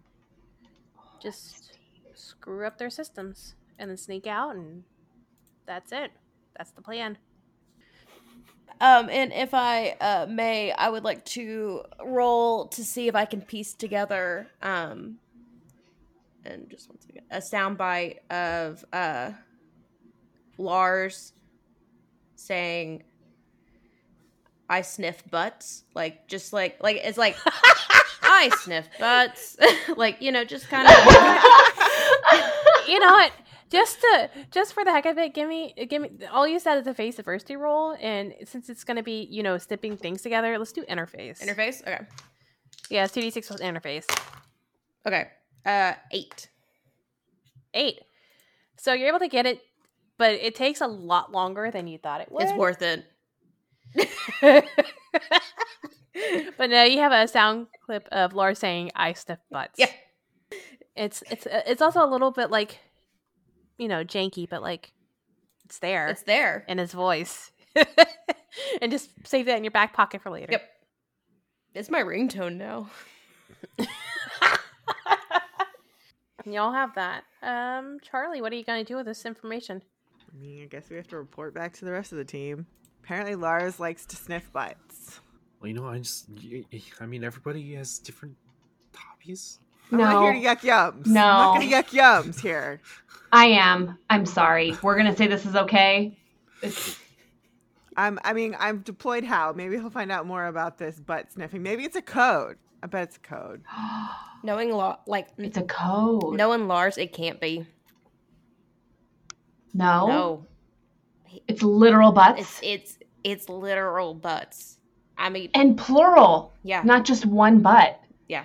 Speaker 2: just screw up their systems, and then sneak out, and that's it. That's the plan.
Speaker 5: Um, and if I uh, may, I would like to roll to see if I can piece together, um, and just one second, a soundbite of uh, Lars saying, "I sniff butts," like just like like it's like I sniff butts, like you know, just kind of.
Speaker 2: You know what? Just to just for the heck of it, give me give me. I'll use that as a face diversity roll, and since it's going to be you know snipping things together, let's do interface.
Speaker 5: Interface. Okay.
Speaker 2: Yeah, two d six plus interface.
Speaker 5: Okay. Uh, eight.
Speaker 2: Eight. So you're able to get it, but it takes a lot longer than you thought it would.
Speaker 5: It's worth it.
Speaker 2: But now you have a sound clip of Laura saying "I sniff butts."
Speaker 5: Yeah.
Speaker 2: It's it's it's also a little bit like, you know, janky, but like it's there.
Speaker 5: It's there.
Speaker 2: In his voice. And just save that in your back pocket for later.
Speaker 5: Yep. It's my ringtone now.
Speaker 2: Y'all have that. Um, Charlie, what are you going to do with this information?
Speaker 4: I mean, I guess we have to report back to the rest of the team. Apparently, Lars likes to sniff butts.
Speaker 3: Well, you know, I just, I mean, everybody has different hobbies.
Speaker 4: I'm
Speaker 1: No.
Speaker 4: not here to yuck yums.
Speaker 1: No.
Speaker 4: I'm not going to yuck yums here.
Speaker 1: I am. I'm sorry. We're gonna say this is okay. It's,
Speaker 4: I'm, I mean, I've deployed Hal. Maybe he'll find out more about this butt sniffing. Maybe it's a code. I bet it's a code.
Speaker 5: Knowing law, like
Speaker 1: it's a code.
Speaker 5: knowing Lars, it can't be.
Speaker 1: No.
Speaker 5: No,
Speaker 1: It's literal butts.
Speaker 5: it's it's it's literal butts. I mean,
Speaker 1: and plural.
Speaker 5: yeah,
Speaker 1: Not just one butt.
Speaker 5: yeah.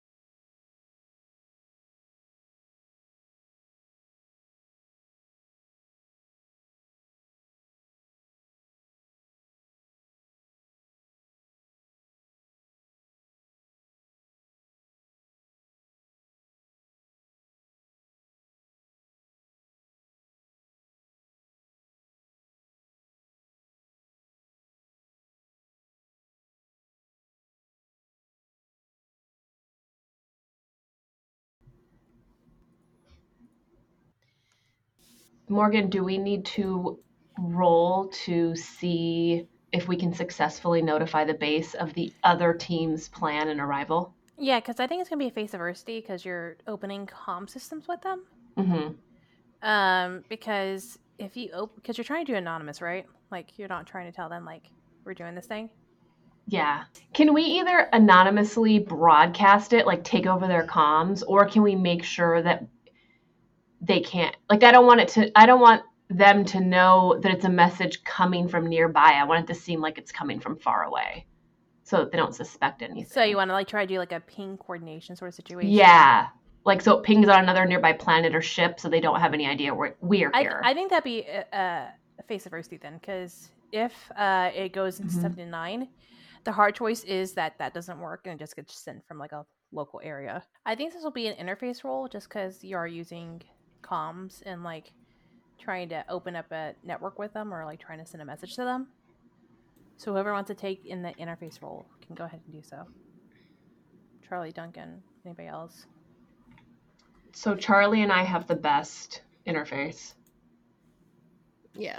Speaker 1: Morgan, do we need to roll to see if we can successfully notify the base of the other team's plan and arrival?
Speaker 2: Yeah, because I think it's going to be a face diversity because you're opening comm systems with them.
Speaker 1: Mm-hmm.
Speaker 2: Um, because if you open, because you're trying to do anonymous, right? Like you're not trying to tell them like we're doing this thing.
Speaker 1: Yeah. Can we either anonymously broadcast it, like take over their comms, or can we make sure that they can't, like, I don't want it to, I don't want them to know that it's a message coming from nearby. I want it to seem like it's coming from far away so that they don't suspect anything.
Speaker 2: So you want to like try to do like a ping coordination sort of situation?
Speaker 1: Yeah. Like, so it pings on another nearby planet or ship so they don't have any idea we're, we are
Speaker 2: I,
Speaker 1: here.
Speaker 2: I think that'd be a, a face diversity then, because if uh, it goes into
Speaker 1: Mhm.
Speaker 2: seven to nine, the hard choice is that that doesn't work and it just gets sent from like a local area. I think this will be an interface role just because you are using comms and like trying to open up a network with them or like trying to send a message to them. So whoever wants to take in the interface role can go ahead and do so. Charlie, Duncan, anybody else?
Speaker 1: So Charlie and I have the best interface.
Speaker 5: Yeah.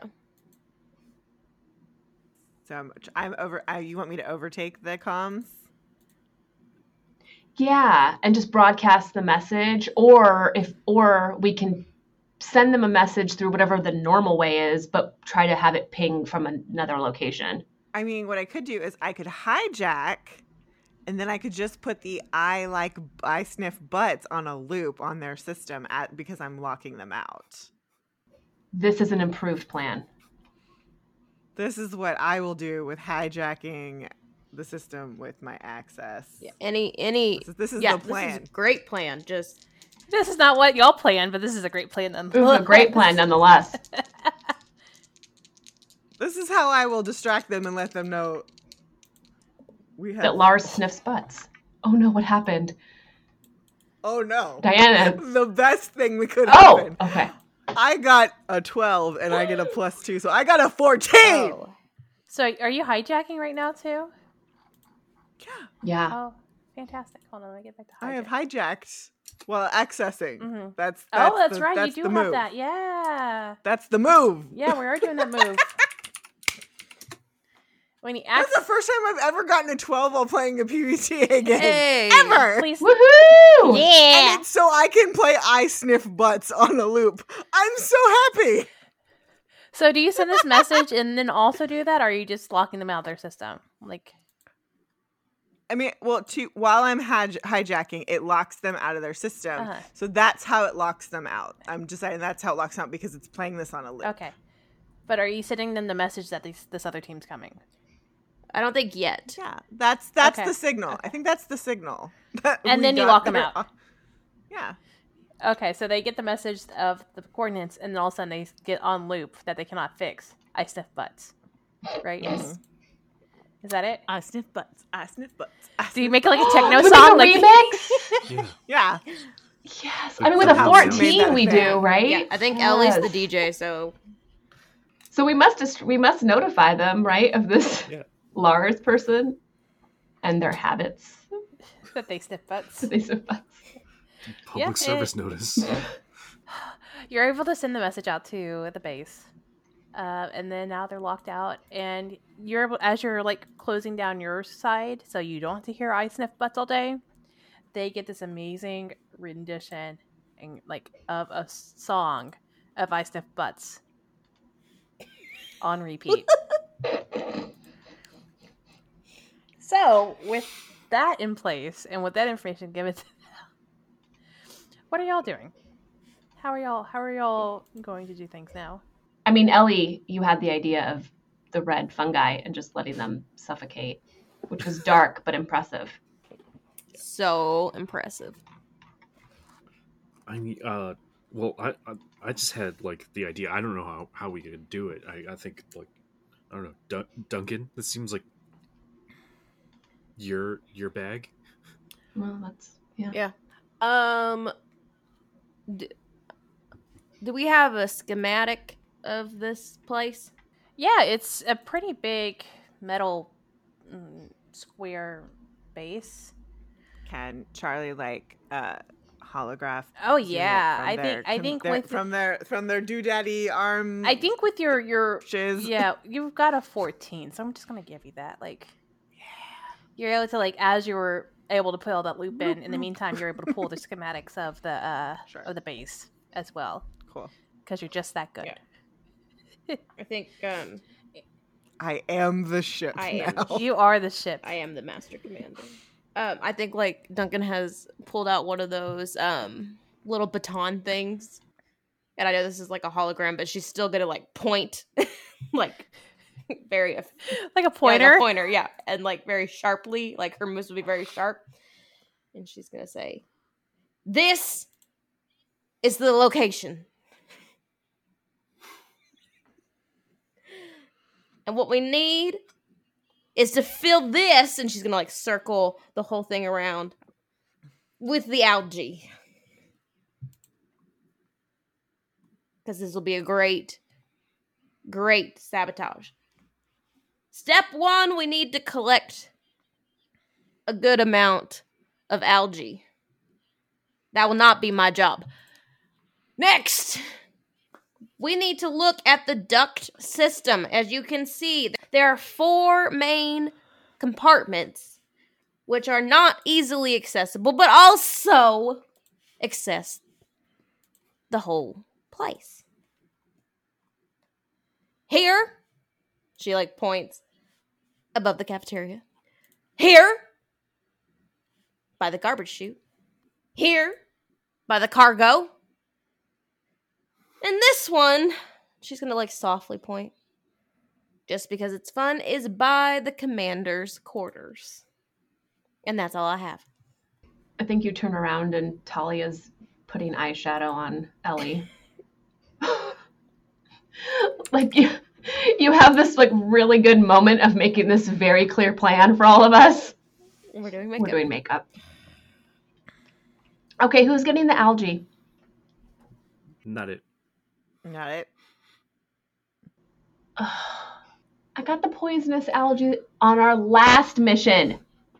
Speaker 4: So I'm, I'm over. I, you want me to overtake the comms?
Speaker 1: Yeah, and just broadcast the message, or if or we can send them a message through whatever the normal way is, but try to have it ping from another location.
Speaker 4: I mean, what I could do is I could hijack, and then I could just put the I like I sniff butts on a loop on their system at because I'm locking them out.
Speaker 1: This is an improved plan.
Speaker 4: This is what I will do with hijacking the system with my access.
Speaker 5: Yeah. Any any.
Speaker 4: This is, this is
Speaker 5: yeah,
Speaker 4: the plan.
Speaker 5: This is a great plan. Just
Speaker 2: This is not what y'all planned, but this is a great plan
Speaker 1: It
Speaker 2: nonetheless.
Speaker 1: was a great plan nonetheless.
Speaker 4: This is how I will distract them and let them know we have.
Speaker 1: That Lars sniffs butts. Oh no, what happened?
Speaker 4: Oh no,
Speaker 1: Diana.
Speaker 4: the best thing that could
Speaker 1: Oh,
Speaker 4: happen.
Speaker 1: okay.
Speaker 4: I got a twelve and I get a plus two, so I got a fourteen.
Speaker 5: oh.
Speaker 2: So are you hijacking right now too?
Speaker 4: Yeah,
Speaker 1: Yeah.
Speaker 2: Oh, fantastic. Hold on, let me get back to hijack.
Speaker 4: I have hijacked while accessing.
Speaker 2: Mhm.
Speaker 4: That's, that's
Speaker 2: Oh, that's
Speaker 4: the,
Speaker 2: right.
Speaker 4: That's
Speaker 2: You
Speaker 4: the
Speaker 2: do have
Speaker 4: move.
Speaker 2: that. Yeah.
Speaker 4: That's the move.
Speaker 2: Yeah, we are doing that move. When you
Speaker 4: That's
Speaker 2: access,
Speaker 4: the first time I've ever gotten a twelve while playing a P V T A game.
Speaker 5: Hey.
Speaker 4: Ever.
Speaker 2: please.
Speaker 1: Woohoo!
Speaker 5: Yeah.
Speaker 4: And it's so I can play I sniff butts on a loop. I'm so happy.
Speaker 2: So do you send this message and then also do that, or are you just locking them out of their system? Like,
Speaker 4: I mean, well, to, while I'm hij- hijacking, it locks them out of their system.
Speaker 2: Uh-huh.
Speaker 4: So that's how it locks them out. I'm just saying that's how it locks them out because it's playing this on a loop.
Speaker 2: okay. But are you sending them the message that these, this other team's coming?
Speaker 5: I don't think yet.
Speaker 4: Yeah, that's that's
Speaker 2: Okay.
Speaker 4: the signal.
Speaker 2: Okay.
Speaker 4: I think that's the signal.
Speaker 2: And
Speaker 4: We
Speaker 2: then you
Speaker 4: got
Speaker 2: lock them
Speaker 4: their-
Speaker 2: out.
Speaker 4: Yeah.
Speaker 2: Okay, so they get the message of the coordinates, and then all of a sudden they get on loop that they cannot fix. I sniff butts. Right?
Speaker 5: Yes.
Speaker 2: Is that it?
Speaker 4: I sniff butts. I sniff butts. I
Speaker 2: Do you
Speaker 4: sniff
Speaker 2: make it like a techno
Speaker 1: We
Speaker 2: song?
Speaker 1: make a
Speaker 2: Like
Speaker 1: remix?
Speaker 3: Yeah.
Speaker 4: Yeah.
Speaker 1: Yes.
Speaker 3: The-
Speaker 1: I mean, with
Speaker 3: the
Speaker 1: a
Speaker 3: house
Speaker 1: fourteen,
Speaker 4: made that
Speaker 1: we
Speaker 4: a
Speaker 1: do,
Speaker 4: thing.
Speaker 1: right?
Speaker 5: Yeah, I think Ellie's the
Speaker 1: Yes.
Speaker 5: D J, so
Speaker 1: So we must just we must notify them, right, of this
Speaker 3: Yeah.
Speaker 1: Lars person and their habits.
Speaker 2: that they sniff butts.
Speaker 1: They survive.
Speaker 3: Public
Speaker 2: Yeah,
Speaker 3: service
Speaker 2: it-
Speaker 3: notice.
Speaker 2: You're able to send the message out to the base, uh, and then now they're locked out, and you're able, as you're like closing down your side, so you don't have to hear "I sniff butts" all day. They get this amazing rendition, and like of a song of "I sniff butts" on repeat. So with that in place, and with that information given to them, what are y'all doing? How are y'all? How are y'all going to do things now?
Speaker 1: I mean, Ellie, you had the idea of the red fungi and just letting them suffocate, which was dark but impressive.
Speaker 5: so impressive.
Speaker 3: I mean, uh, well, I, I I just had like the idea. I don't know how, how we could do it. I, I think like I don't know, Dun- Duncan. This seems like your your bag.
Speaker 1: Well, that's yeah.
Speaker 5: Yeah. Um, do, do we have a schematic of this place?
Speaker 2: Yeah, it's a pretty big metal mm, square base.
Speaker 4: Can Charlie like uh holograph?
Speaker 2: Oh
Speaker 4: zoom it
Speaker 2: yeah,
Speaker 4: from
Speaker 2: I
Speaker 4: their
Speaker 2: think I
Speaker 4: com-
Speaker 2: think
Speaker 4: their-
Speaker 2: with
Speaker 4: from their from their doodaddy arm.
Speaker 2: I think with your your
Speaker 4: shiz.
Speaker 2: yeah, you've got a fourteen, so I'm just gonna give you that. Like, you're able to like as you were able to put all that loop in. In the meantime, you're able to pull the schematics of the uh
Speaker 4: Sure.
Speaker 2: of the base as well
Speaker 4: Cool.
Speaker 2: because you're just that good.
Speaker 5: Yeah. I think um,
Speaker 4: I am the ship
Speaker 5: I am
Speaker 4: now.
Speaker 2: You are the ship.
Speaker 5: I am the master commander. Um, I think like Duncan has pulled out one of those um little baton things, and I know this is like a hologram, but she's still gonna like point, like very
Speaker 2: like a
Speaker 5: yeah, like
Speaker 2: pointer.
Speaker 5: a pointer, yeah, and like very sharply, like her moves will be very sharp, and she's gonna say, "This is the location." And what we need is to fill this, and she's gonna like circle the whole thing around with the algae. Because this will be a great, great sabotage. Step one, we need to collect a good amount of algae. That will not be my job. Next, we need to look at the duct system. As you can see, there are four main compartments which are not easily accessible, but also access the whole place. Here, she like points above the cafeteria. Here, by the garbage chute. Here, by the cargo. And this one, she's gonna like softly point, just because it's fun, is by the commander's quarters. And that's all I have.
Speaker 1: I think you turn around and Talia's putting eyeshadow on Ellie. Like you, you have this like really good moment of making this very clear plan for all of us.
Speaker 5: We're doing makeup.
Speaker 1: We're doing makeup. Okay, who's getting the algae?
Speaker 3: Not it.
Speaker 4: Not it.
Speaker 1: I got the poisonous algae on our last mission.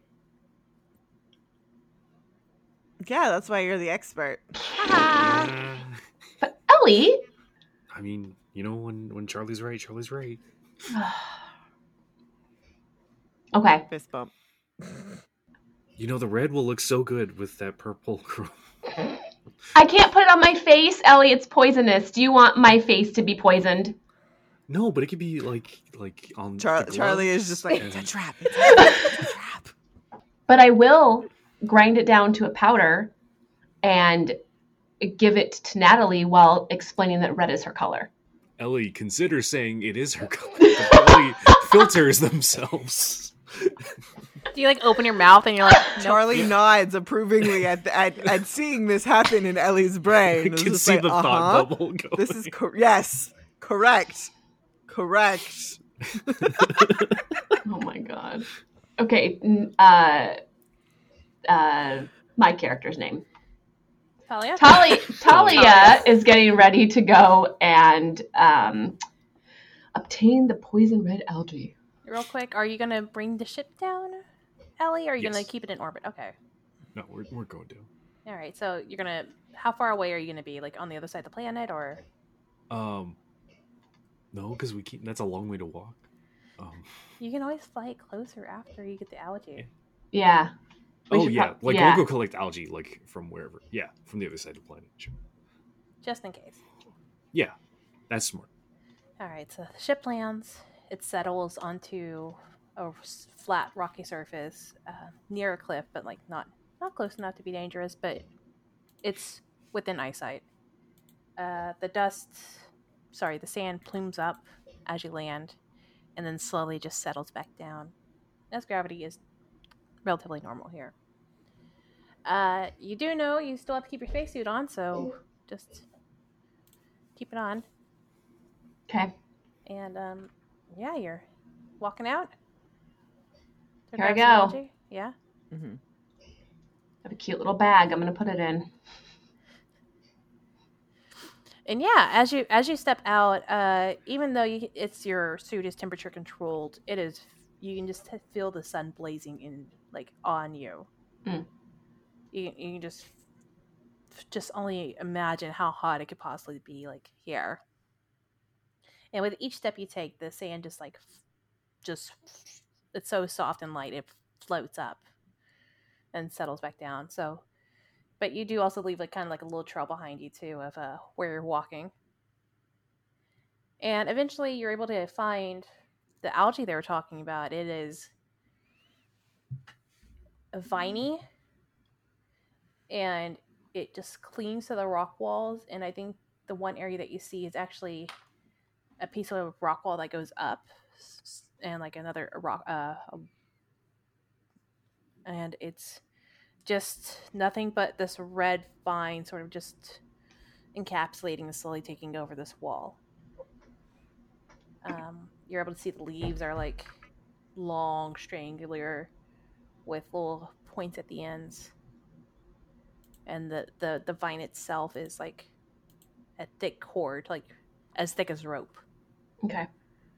Speaker 4: Yeah, that's why you're the expert.
Speaker 3: Uh,
Speaker 1: But Ellie,
Speaker 3: I mean, you know, when when Charlie's right, Charlie's right.
Speaker 1: okay.
Speaker 4: Fist bump.
Speaker 3: You know, the red will look so good with that purple chrome.
Speaker 1: I can't put it on my face, Ellie. It's poisonous. Do you want my face to be poisoned?
Speaker 3: No, but it could be like like on
Speaker 4: Char-
Speaker 3: the
Speaker 4: Charlie is
Speaker 3: gloves
Speaker 4: just like,
Speaker 3: and-
Speaker 4: it's a trap. It's a trap. It's a trap.
Speaker 1: But I will grind it down to a powder and give it to Natalie while explaining that red is her color.
Speaker 3: Ellie considers saying it is her color, but Ellie filters themselves.
Speaker 2: Do you like open your mouth and you're like, nope.
Speaker 4: Charlie nods approvingly at, at at seeing this happen in Ellie's brain.
Speaker 3: I
Speaker 4: It's
Speaker 3: can
Speaker 4: just
Speaker 3: see
Speaker 4: like,
Speaker 3: the
Speaker 4: uh-huh,
Speaker 3: thought bubble going.
Speaker 4: This is cor- yes, correct, correct.
Speaker 1: Oh my god. Okay. n- Uh, uh, my character's name.
Speaker 2: Talia?
Speaker 1: Tali- Talia is getting ready to go and um, obtain the poison red algae.
Speaker 2: Real quick, are you going to bring the ship down, Ellie, or are you
Speaker 3: Yes.
Speaker 2: going to keep it in orbit? Okay.
Speaker 3: No, we're we're going down.
Speaker 2: All right, so you're going to... How far away are you going to be? Like, on the other side of the planet, or...
Speaker 3: Um, no, because we keep. That's a long way to walk. Um,
Speaker 2: You can always fly it closer after you get the algae.
Speaker 1: Yeah. We
Speaker 3: oh
Speaker 1: should
Speaker 3: yeah,
Speaker 1: prob-
Speaker 3: like
Speaker 1: yeah.
Speaker 3: we'll go collect algae, like from wherever. Yeah, from the other side of the planet. Sure.
Speaker 2: Just in case.
Speaker 3: Yeah, that's smart.
Speaker 2: All right, so the ship lands. It settles onto a s- flat, rocky surface uh, near a cliff, but like not not close enough to be dangerous. But it's within eyesight. Uh, the dust, sorry, the sand plumes up as you land, and then slowly just settles back down, as gravity is relatively normal here. Uh, you do know you still have to keep your spacesuit on, so just keep it on.
Speaker 1: Okay.
Speaker 2: And um, yeah, you're walking out. To
Speaker 1: Here I
Speaker 2: grab some
Speaker 1: go.
Speaker 2: algae. Yeah.
Speaker 4: Mm-hmm.
Speaker 1: I have a cute little bag. I'm gonna put it in.
Speaker 2: And yeah, as you as you step out, uh, even though you, it's your suit is temperature controlled, it is you can just feel the sun blazing in like on you.
Speaker 1: Mm.
Speaker 2: You you can just just only imagine how hot it could possibly be like here. And with each step you take, the sand just like just it's so soft and light, it floats up and settles back down. So. But you do also leave like kind of like a little trail behind you too of uh, where you're walking. And eventually you're able to find the algae they were talking about. It is viney and it just clings to the rock walls. And I think the one area that you see is actually a piece of rock wall that goes up and like another rock. Uh, and it's just nothing but this red vine sort of just encapsulating and slowly taking over this wall. Um, you're able to see the leaves are like long, triangular with little points at the ends. And the, the, the vine itself is like a thick cord, like as thick as rope.
Speaker 1: Okay.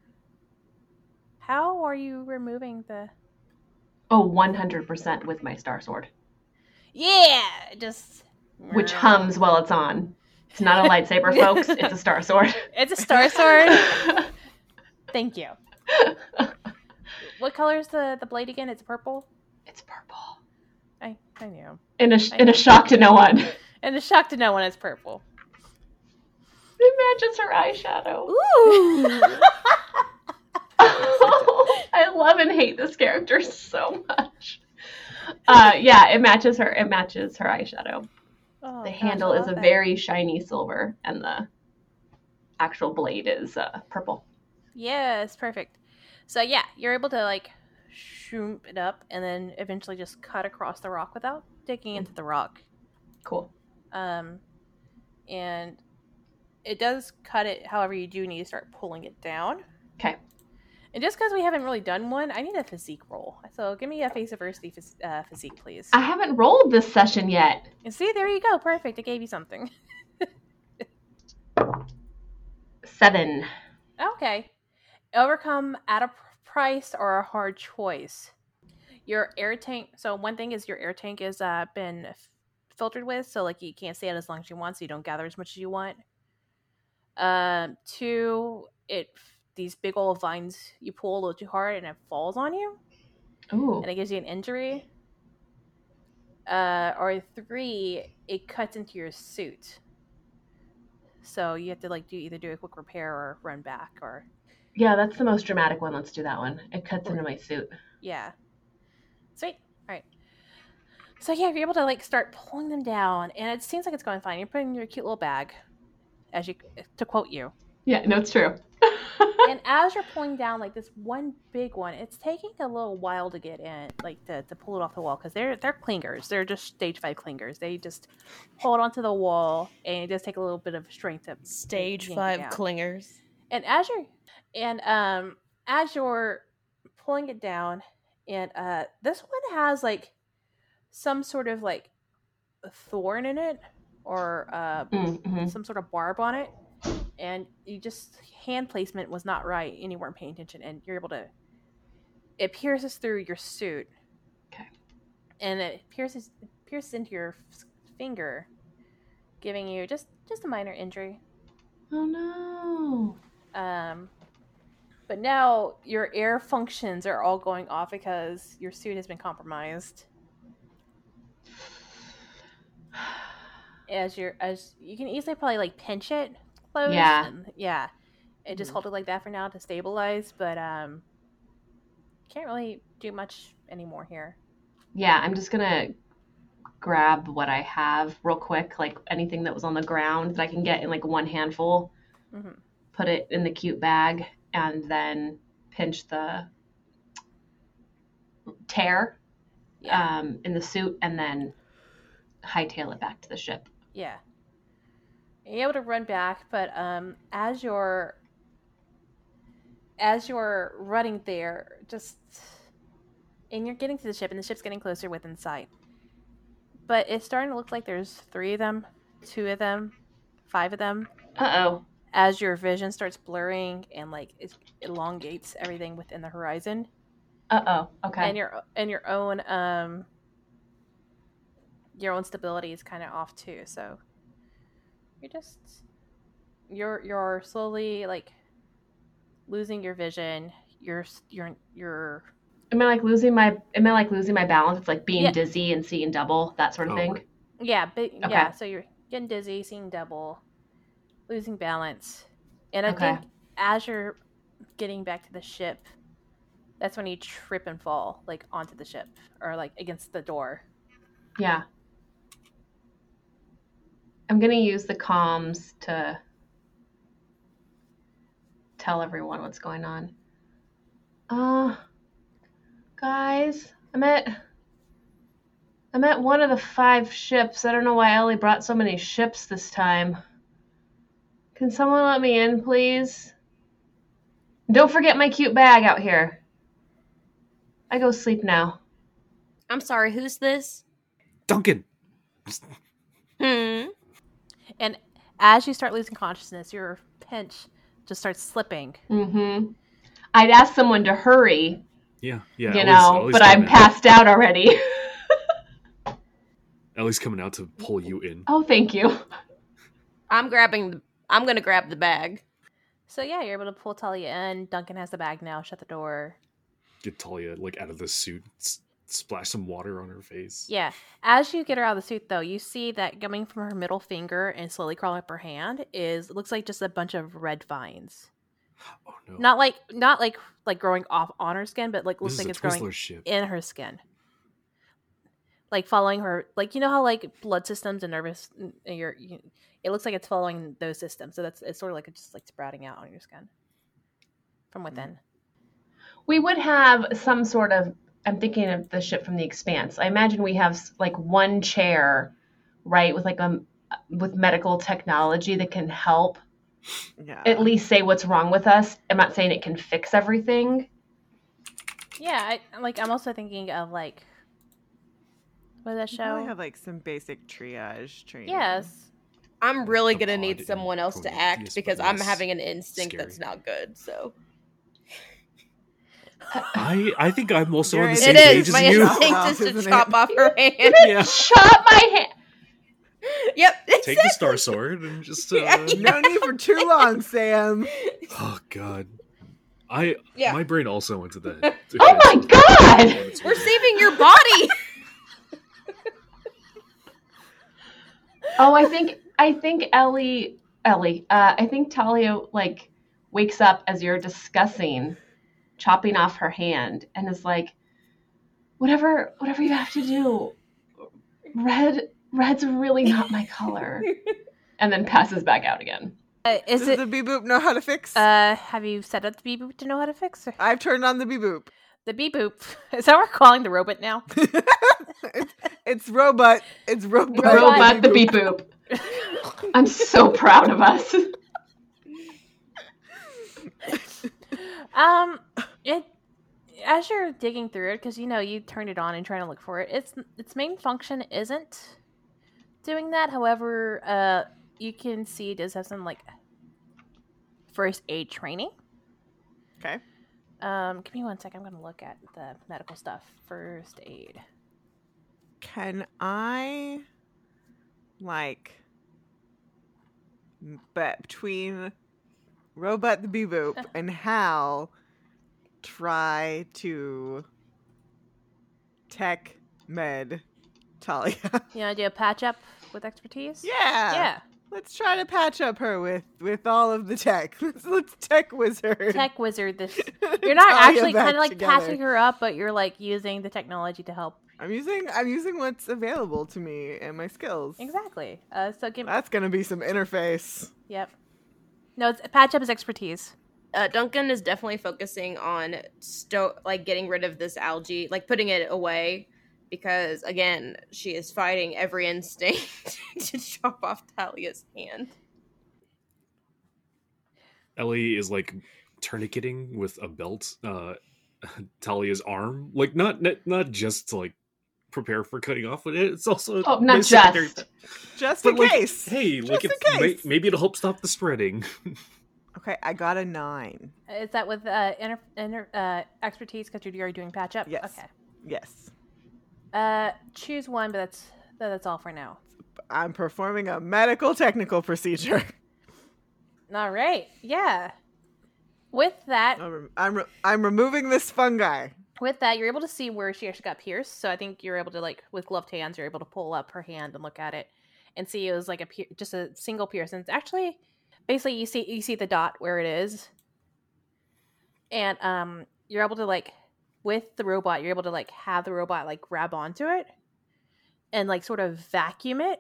Speaker 2: How are you removing the...
Speaker 1: Oh, one hundred percent with my star sword,
Speaker 2: Yeah! Just...
Speaker 1: which hums while it's on. It's not a lightsaber, folks. It's a star sword.
Speaker 2: It's a star sword. Thank you. What color is the, the blade again? It's purple?
Speaker 1: It's purple.
Speaker 2: I, I knew.
Speaker 1: In a, sh- in a shock to no one.
Speaker 2: And the shock to no one is purple.
Speaker 1: It matches her eyeshadow.
Speaker 2: Ooh!
Speaker 1: I love and hate this character so much. Uh, yeah, it matches her. It matches her eyeshadow.
Speaker 2: Oh,
Speaker 1: The
Speaker 2: gosh,
Speaker 1: handle
Speaker 2: I
Speaker 1: is a
Speaker 2: love that.
Speaker 1: very shiny silver, and the actual blade is uh, purple.
Speaker 2: Yes, perfect. So yeah, you're able to like shoom it up and then eventually just cut across the rock without digging into the rock.
Speaker 1: Cool.
Speaker 2: Um, and it does cut it. However, you do need to start pulling it down.
Speaker 1: Okay.
Speaker 2: And just because we haven't really done one, I need a physique roll. So give me a face adversity phys- uh, physique, please.
Speaker 1: I haven't rolled this session yet.
Speaker 2: And see, there you go. Perfect. I gave you something.
Speaker 1: Seven.
Speaker 2: Okay. Overcome at a pr- price or a hard choice. Your air tank. So one thing is your air tank has uh, been f- filtered with, so like you can't stay out as long as you want, so you don't gather as much as you want. Um, two, it these big old vines you pull a little too hard and it falls on you,
Speaker 1: Ooh.
Speaker 2: and it gives you an injury. Uh, or three, it cuts into your suit, so you have to like do either do a quick repair or run back or.
Speaker 1: Yeah, that's the most dramatic one. Let's do that one. It cuts into my suit.
Speaker 2: Yeah. Sweet. All right. So yeah, you're able to like start pulling them down, and it seems like it's going fine. You're putting in your cute little bag, as you to quote you.
Speaker 1: Yeah, no, it's true.
Speaker 2: And as you're pulling down like this one big one, it's taking a little while to get in, like to, to pull it off the wall, because they're they're clingers. They're just stage five clingers. They just hold onto the wall, and it does take a little bit of strength to
Speaker 5: Stage
Speaker 2: yank it
Speaker 5: five
Speaker 2: down.
Speaker 5: clingers.
Speaker 2: And as you're and um as you're pulling it down, and uh this one has like some sort of like a thorn in it, or uh
Speaker 1: Mm-hmm.
Speaker 2: some sort of barb on it, and you just hand placement was not right, and you weren't paying attention, and you're able to it pierces through your suit.
Speaker 1: Okay.
Speaker 2: And it pierces it pierces into your f- finger, giving you just just a minor injury.
Speaker 1: Oh no.
Speaker 2: Um but now your air functions are all going off because your suit has been compromised. As you're as you can easily probably like pinch it closed.
Speaker 1: Yeah.
Speaker 2: And, yeah. And just
Speaker 4: Mhm.
Speaker 2: hold it like that for now to stabilize, but um can't really do much anymore here.
Speaker 1: Yeah, I'm just gonna grab what I have real quick, like anything that was on the ground that I can get in like one handful,
Speaker 2: Mm-hmm.
Speaker 1: put it in the cute bag, and then pinch the tear
Speaker 2: Yeah.
Speaker 1: um, in the suit, and then hightail it back to the ship.
Speaker 2: Yeah. You're able to run back, but um, as you're as you're running there, just and you're getting to the ship, and the ship's getting closer within sight. But it's starting to look like there's three of them, two of them, five of them.
Speaker 1: Uh-oh.
Speaker 2: As your vision starts blurring and like it elongates everything within the horizon,
Speaker 1: Uh-oh. Okay.
Speaker 2: and your and your own um your own stability is kind of off too. So you're just you're you're slowly like losing your vision. You're you're you're
Speaker 1: Am I like losing my am I like losing my balance? It's like being
Speaker 2: Yeah.
Speaker 1: dizzy and seeing double, that sort of
Speaker 3: Oh,
Speaker 1: thing.
Speaker 3: right.
Speaker 2: yeah, but
Speaker 1: Okay.
Speaker 2: yeah. So you're getting dizzy, seeing double, losing balance, and I
Speaker 1: Okay.
Speaker 2: think as you're getting back to the ship, that's when you trip and fall like onto the ship or like against the door.
Speaker 1: Yeah. I'm gonna use the comms to tell everyone what's going on. Uh guys, I'm at I'm at one of the five ships. I don't know why Ellie brought so many ships this time. Can someone let me in, please? Don't forget my cute bag out here. I go sleep now.
Speaker 5: I'm sorry, who's this?
Speaker 3: Duncan.
Speaker 5: Hmm.
Speaker 2: And as you start losing consciousness, your pinch just starts slipping.
Speaker 1: Mm-hmm. I'd ask someone to hurry,
Speaker 3: Yeah, yeah.
Speaker 1: you
Speaker 3: Ellie's-
Speaker 1: know,
Speaker 3: Ellie's
Speaker 1: but I'm
Speaker 3: coming out.
Speaker 1: passed out already.
Speaker 3: Ellie's coming out to pull you in.
Speaker 1: Oh, thank you.
Speaker 5: I'm grabbing the I'm gonna grab the bag.
Speaker 2: So yeah, you're able to pull Talia in. Duncan has the bag now. Shut the door.
Speaker 3: Get Talia like out of the suit, s- splash some water on her face.
Speaker 2: Yeah. As you get her out of the suit, though, you see that coming from her middle finger and slowly crawling up her hand is looks like just a bunch of red vines.
Speaker 3: Oh no!
Speaker 2: Not like not like like growing off on her skin, but like
Speaker 3: this
Speaker 2: looks
Speaker 3: is
Speaker 2: like
Speaker 3: a
Speaker 2: it's growing
Speaker 3: Twizzler ship.
Speaker 2: in her skin. Like following her, like you know how like blood systems and nervous, and your you, it looks like it's following those systems. So that's it's sort of like it's just like sprouting out on your skin from within.
Speaker 1: We would have some sort of, I'm thinking of the ship from The Expanse. I imagine we have like one chair, right, with like a with medical technology that can help
Speaker 4: Yeah.
Speaker 1: at least say what's wrong with us. I'm not saying it can fix everything.
Speaker 2: Yeah, I, like I'm also thinking of like what is that
Speaker 4: You probably
Speaker 2: show?
Speaker 4: have like some basic triage training.
Speaker 2: Yes.
Speaker 5: I'm really
Speaker 3: The
Speaker 5: gonna
Speaker 3: pod
Speaker 5: need
Speaker 3: in
Speaker 5: someone else to
Speaker 3: Prometheus,
Speaker 5: act
Speaker 3: but
Speaker 5: because I'm
Speaker 3: less
Speaker 5: having an instinct
Speaker 3: scary.
Speaker 5: that's not good. So
Speaker 3: I I think I'm also on
Speaker 4: Your
Speaker 3: the
Speaker 5: it
Speaker 3: same
Speaker 4: It
Speaker 3: page
Speaker 5: is.
Speaker 3: as
Speaker 5: My
Speaker 3: you.
Speaker 5: instinct
Speaker 4: Off,
Speaker 5: is to
Speaker 4: isn't
Speaker 5: chop
Speaker 4: it?
Speaker 5: off her hand.
Speaker 3: Yeah.
Speaker 1: Chop my hand.
Speaker 5: Yep.
Speaker 3: Take the star sword and just. Uh...
Speaker 4: No need for too long, Sam.
Speaker 3: Oh God. I
Speaker 5: Yeah.
Speaker 3: my brain also went to that.
Speaker 1: Oh my God!
Speaker 5: We're saving your body.
Speaker 1: Oh, I think I think Ellie Ellie. Uh, I think Talia like wakes up as you're discussing chopping off her hand and is like, whatever whatever you have to do. Red red's really not my color. And then passes back out again.
Speaker 2: Uh, is
Speaker 4: Does
Speaker 2: it?
Speaker 4: the beep boop know how to fix?
Speaker 2: Uh, have you set up the beep boop to know how to fix? Or?
Speaker 4: I've turned on the beep boop.
Speaker 2: The beep boop. Is that what we're calling the robot now?
Speaker 4: it's, it's robot. It's robot.
Speaker 1: Robot the beep boop. I'm so proud of us.
Speaker 2: Um, it as you're digging through it, because you know you turned it on and trying to look for it. Its its main function isn't doing that. However, uh, you can see it does have some like first aid training.
Speaker 4: Okay.
Speaker 2: Um, give me one sec. I'm going to look at the medical stuff. First aid.
Speaker 4: Can I, like, bet between Robot the Beep Boop and Hal, try to tech med Talia?
Speaker 2: You want to do a patch up with expertise?
Speaker 4: Yeah.
Speaker 2: Yeah.
Speaker 4: Let's try to patch up her with, with all of the tech. Let's, let's tech wizard.
Speaker 2: Tech wizard. This you're not
Speaker 4: Talia
Speaker 2: actually
Speaker 4: back
Speaker 2: kind of like
Speaker 4: together.
Speaker 2: patching her up, but you're like using the technology to help.
Speaker 4: I'm using I'm using what's available to me and my skills.
Speaker 2: Exactly. Uh, so give.
Speaker 4: That's gonna be some interface.
Speaker 2: Yep. No, it's, patch up is expertise.
Speaker 5: Uh, Duncan is definitely focusing on sto- like getting rid of this algae, like putting it away, because again, she is fighting every instinct to chop off Talia's hand.
Speaker 3: Ellie is like tourniqueting with a belt uh Talia's arm, like not not, not just to like prepare for cutting off with it. It's also
Speaker 1: Oh, not
Speaker 3: my secondary
Speaker 1: just.
Speaker 3: th-
Speaker 4: Just
Speaker 3: but,
Speaker 4: in
Speaker 3: like,
Speaker 4: case.
Speaker 3: Hey,
Speaker 4: Just
Speaker 3: like
Speaker 4: in
Speaker 3: it's, may,
Speaker 4: case.
Speaker 3: maybe it'll help stop the spreading.
Speaker 4: Okay, I got a nine.
Speaker 2: Is that with uh, inter- inter- uh, expertise because you're already doing patch up?
Speaker 4: Yes.
Speaker 2: Okay.
Speaker 4: Yes.
Speaker 2: Uh, choose one, but that's that's all for now.
Speaker 4: I'm performing a medical technical procedure.
Speaker 2: All right. Yeah. With that,
Speaker 4: I'm re- I'm, re- I'm removing this fungi.
Speaker 2: with that, you're able to see where she actually got pierced. So I think you're able to like with gloved hands, you're able to pull up her hand and look at it and see it was like a pier- just a single pierce. And it's actually basically you see you see the dot where it is, and um you're able to like with the robot, you're able to like have the robot like grab onto it and like sort of vacuum it.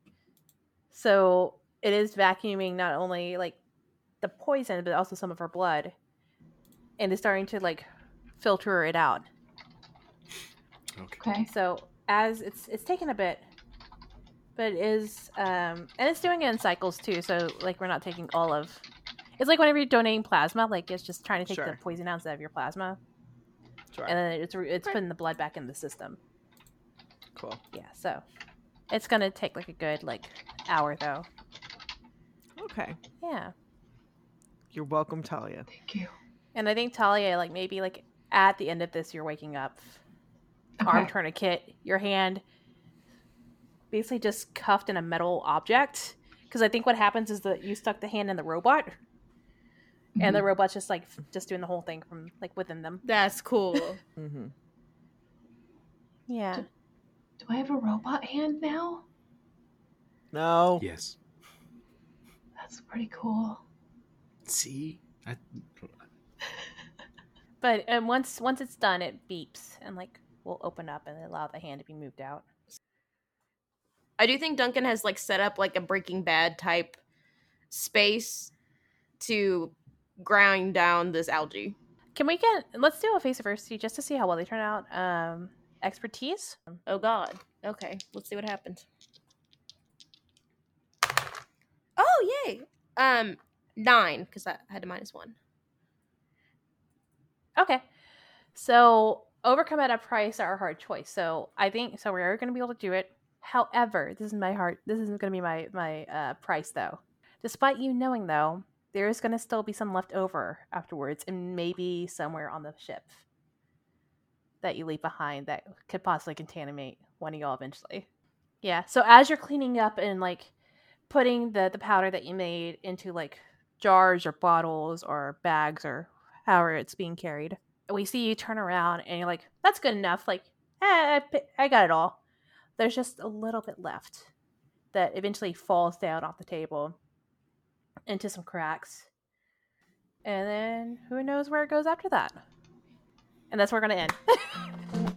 Speaker 2: So it is vacuuming not only like the poison but also some of her blood, and it's starting to like filter it out.
Speaker 3: Okay.
Speaker 1: Okay.
Speaker 2: So as it's it's taken a bit, but it is um and it's doing it in cycles too. So like we're not taking all of. It's like whenever you're donating plasma, like it's just trying to take
Speaker 4: Sure.
Speaker 2: the poison out instead of your plasma,
Speaker 4: Sure.
Speaker 2: and then it's it's
Speaker 4: Right.
Speaker 2: putting the blood back in the system.
Speaker 4: Cool.
Speaker 2: Yeah, so it's gonna take like a good like hour though.
Speaker 4: Okay.
Speaker 2: Yeah,
Speaker 4: You're welcome, Talia.
Speaker 1: Thank you.
Speaker 2: and I think Talia, like maybe like at the end of this, you're waking up, arm
Speaker 1: Okay.
Speaker 2: tourniquet, your hand basically just cuffed in a metal object. Because I think what happens is that you stuck the hand in the robot, and the
Speaker 1: Mhm.
Speaker 2: robot's just like just doing the whole thing from like within them.
Speaker 5: That's cool.
Speaker 4: Mm-hmm.
Speaker 2: Yeah.
Speaker 1: Do I have a robot hand now?
Speaker 4: No.
Speaker 3: Yes.
Speaker 1: That's pretty cool.
Speaker 3: See? I,
Speaker 2: But um, once once it's done, it beeps and like will open up and allow the hand to be moved out.
Speaker 5: I do think Duncan has like set up like a Breaking Bad type space to grind down this algae.
Speaker 2: Can we get? Let's do a face adversity just to see how well they turn out. Um, expertise.
Speaker 5: Oh god. Okay, let's see what happens. Oh yay! Um, nine because I had a minus one.
Speaker 2: Okay. So overcome at a price are a hard choice. So I think so. We're going to be able to do it. However, this is my heart. This isn't going to be my my uh, price though. Despite you knowing though, there is going to still be some left over afterwards, and maybe somewhere on the ship that you leave behind that could possibly contaminate one of y'all eventually. Yeah. So as you're cleaning up and like putting the the powder that you made into like jars or bottles or bags or however it's being carried, we see you turn around and you're like, that's good enough. Like, eh, I, pi- I got it all. There's just a little bit left that eventually falls down off the table into some cracks. And then who knows where it goes after that. And that's where we're going to end.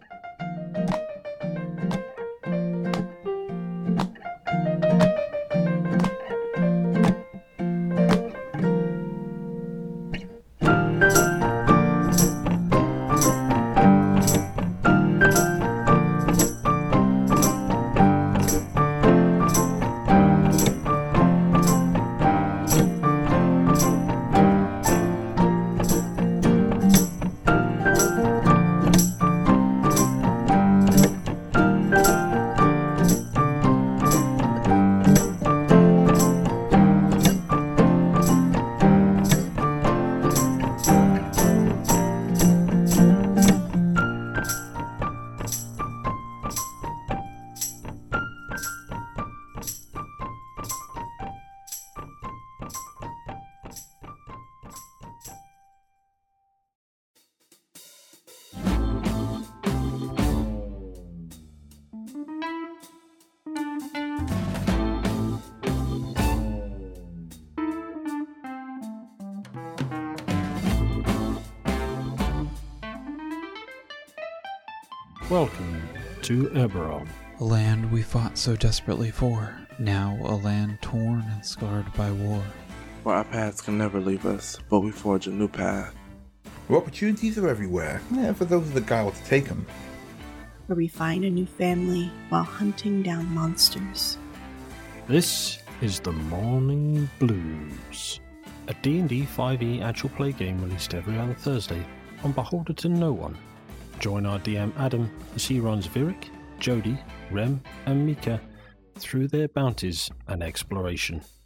Speaker 6: Welcome to Eberron.
Speaker 7: A land we fought so desperately for, now a land torn and scarred by war.
Speaker 8: Where our paths can never leave us, but we forge a new path.
Speaker 9: Where opportunities are everywhere, and for those with the guile to take them.
Speaker 10: Where we find a new family while hunting down monsters.
Speaker 6: This is the Morning Blues, a D and D five E actual play game released every other Thursday on Beholder to No One. Join our D M Adam as he runs Virik, Jody, Rem, and Mika through their bounties and exploration.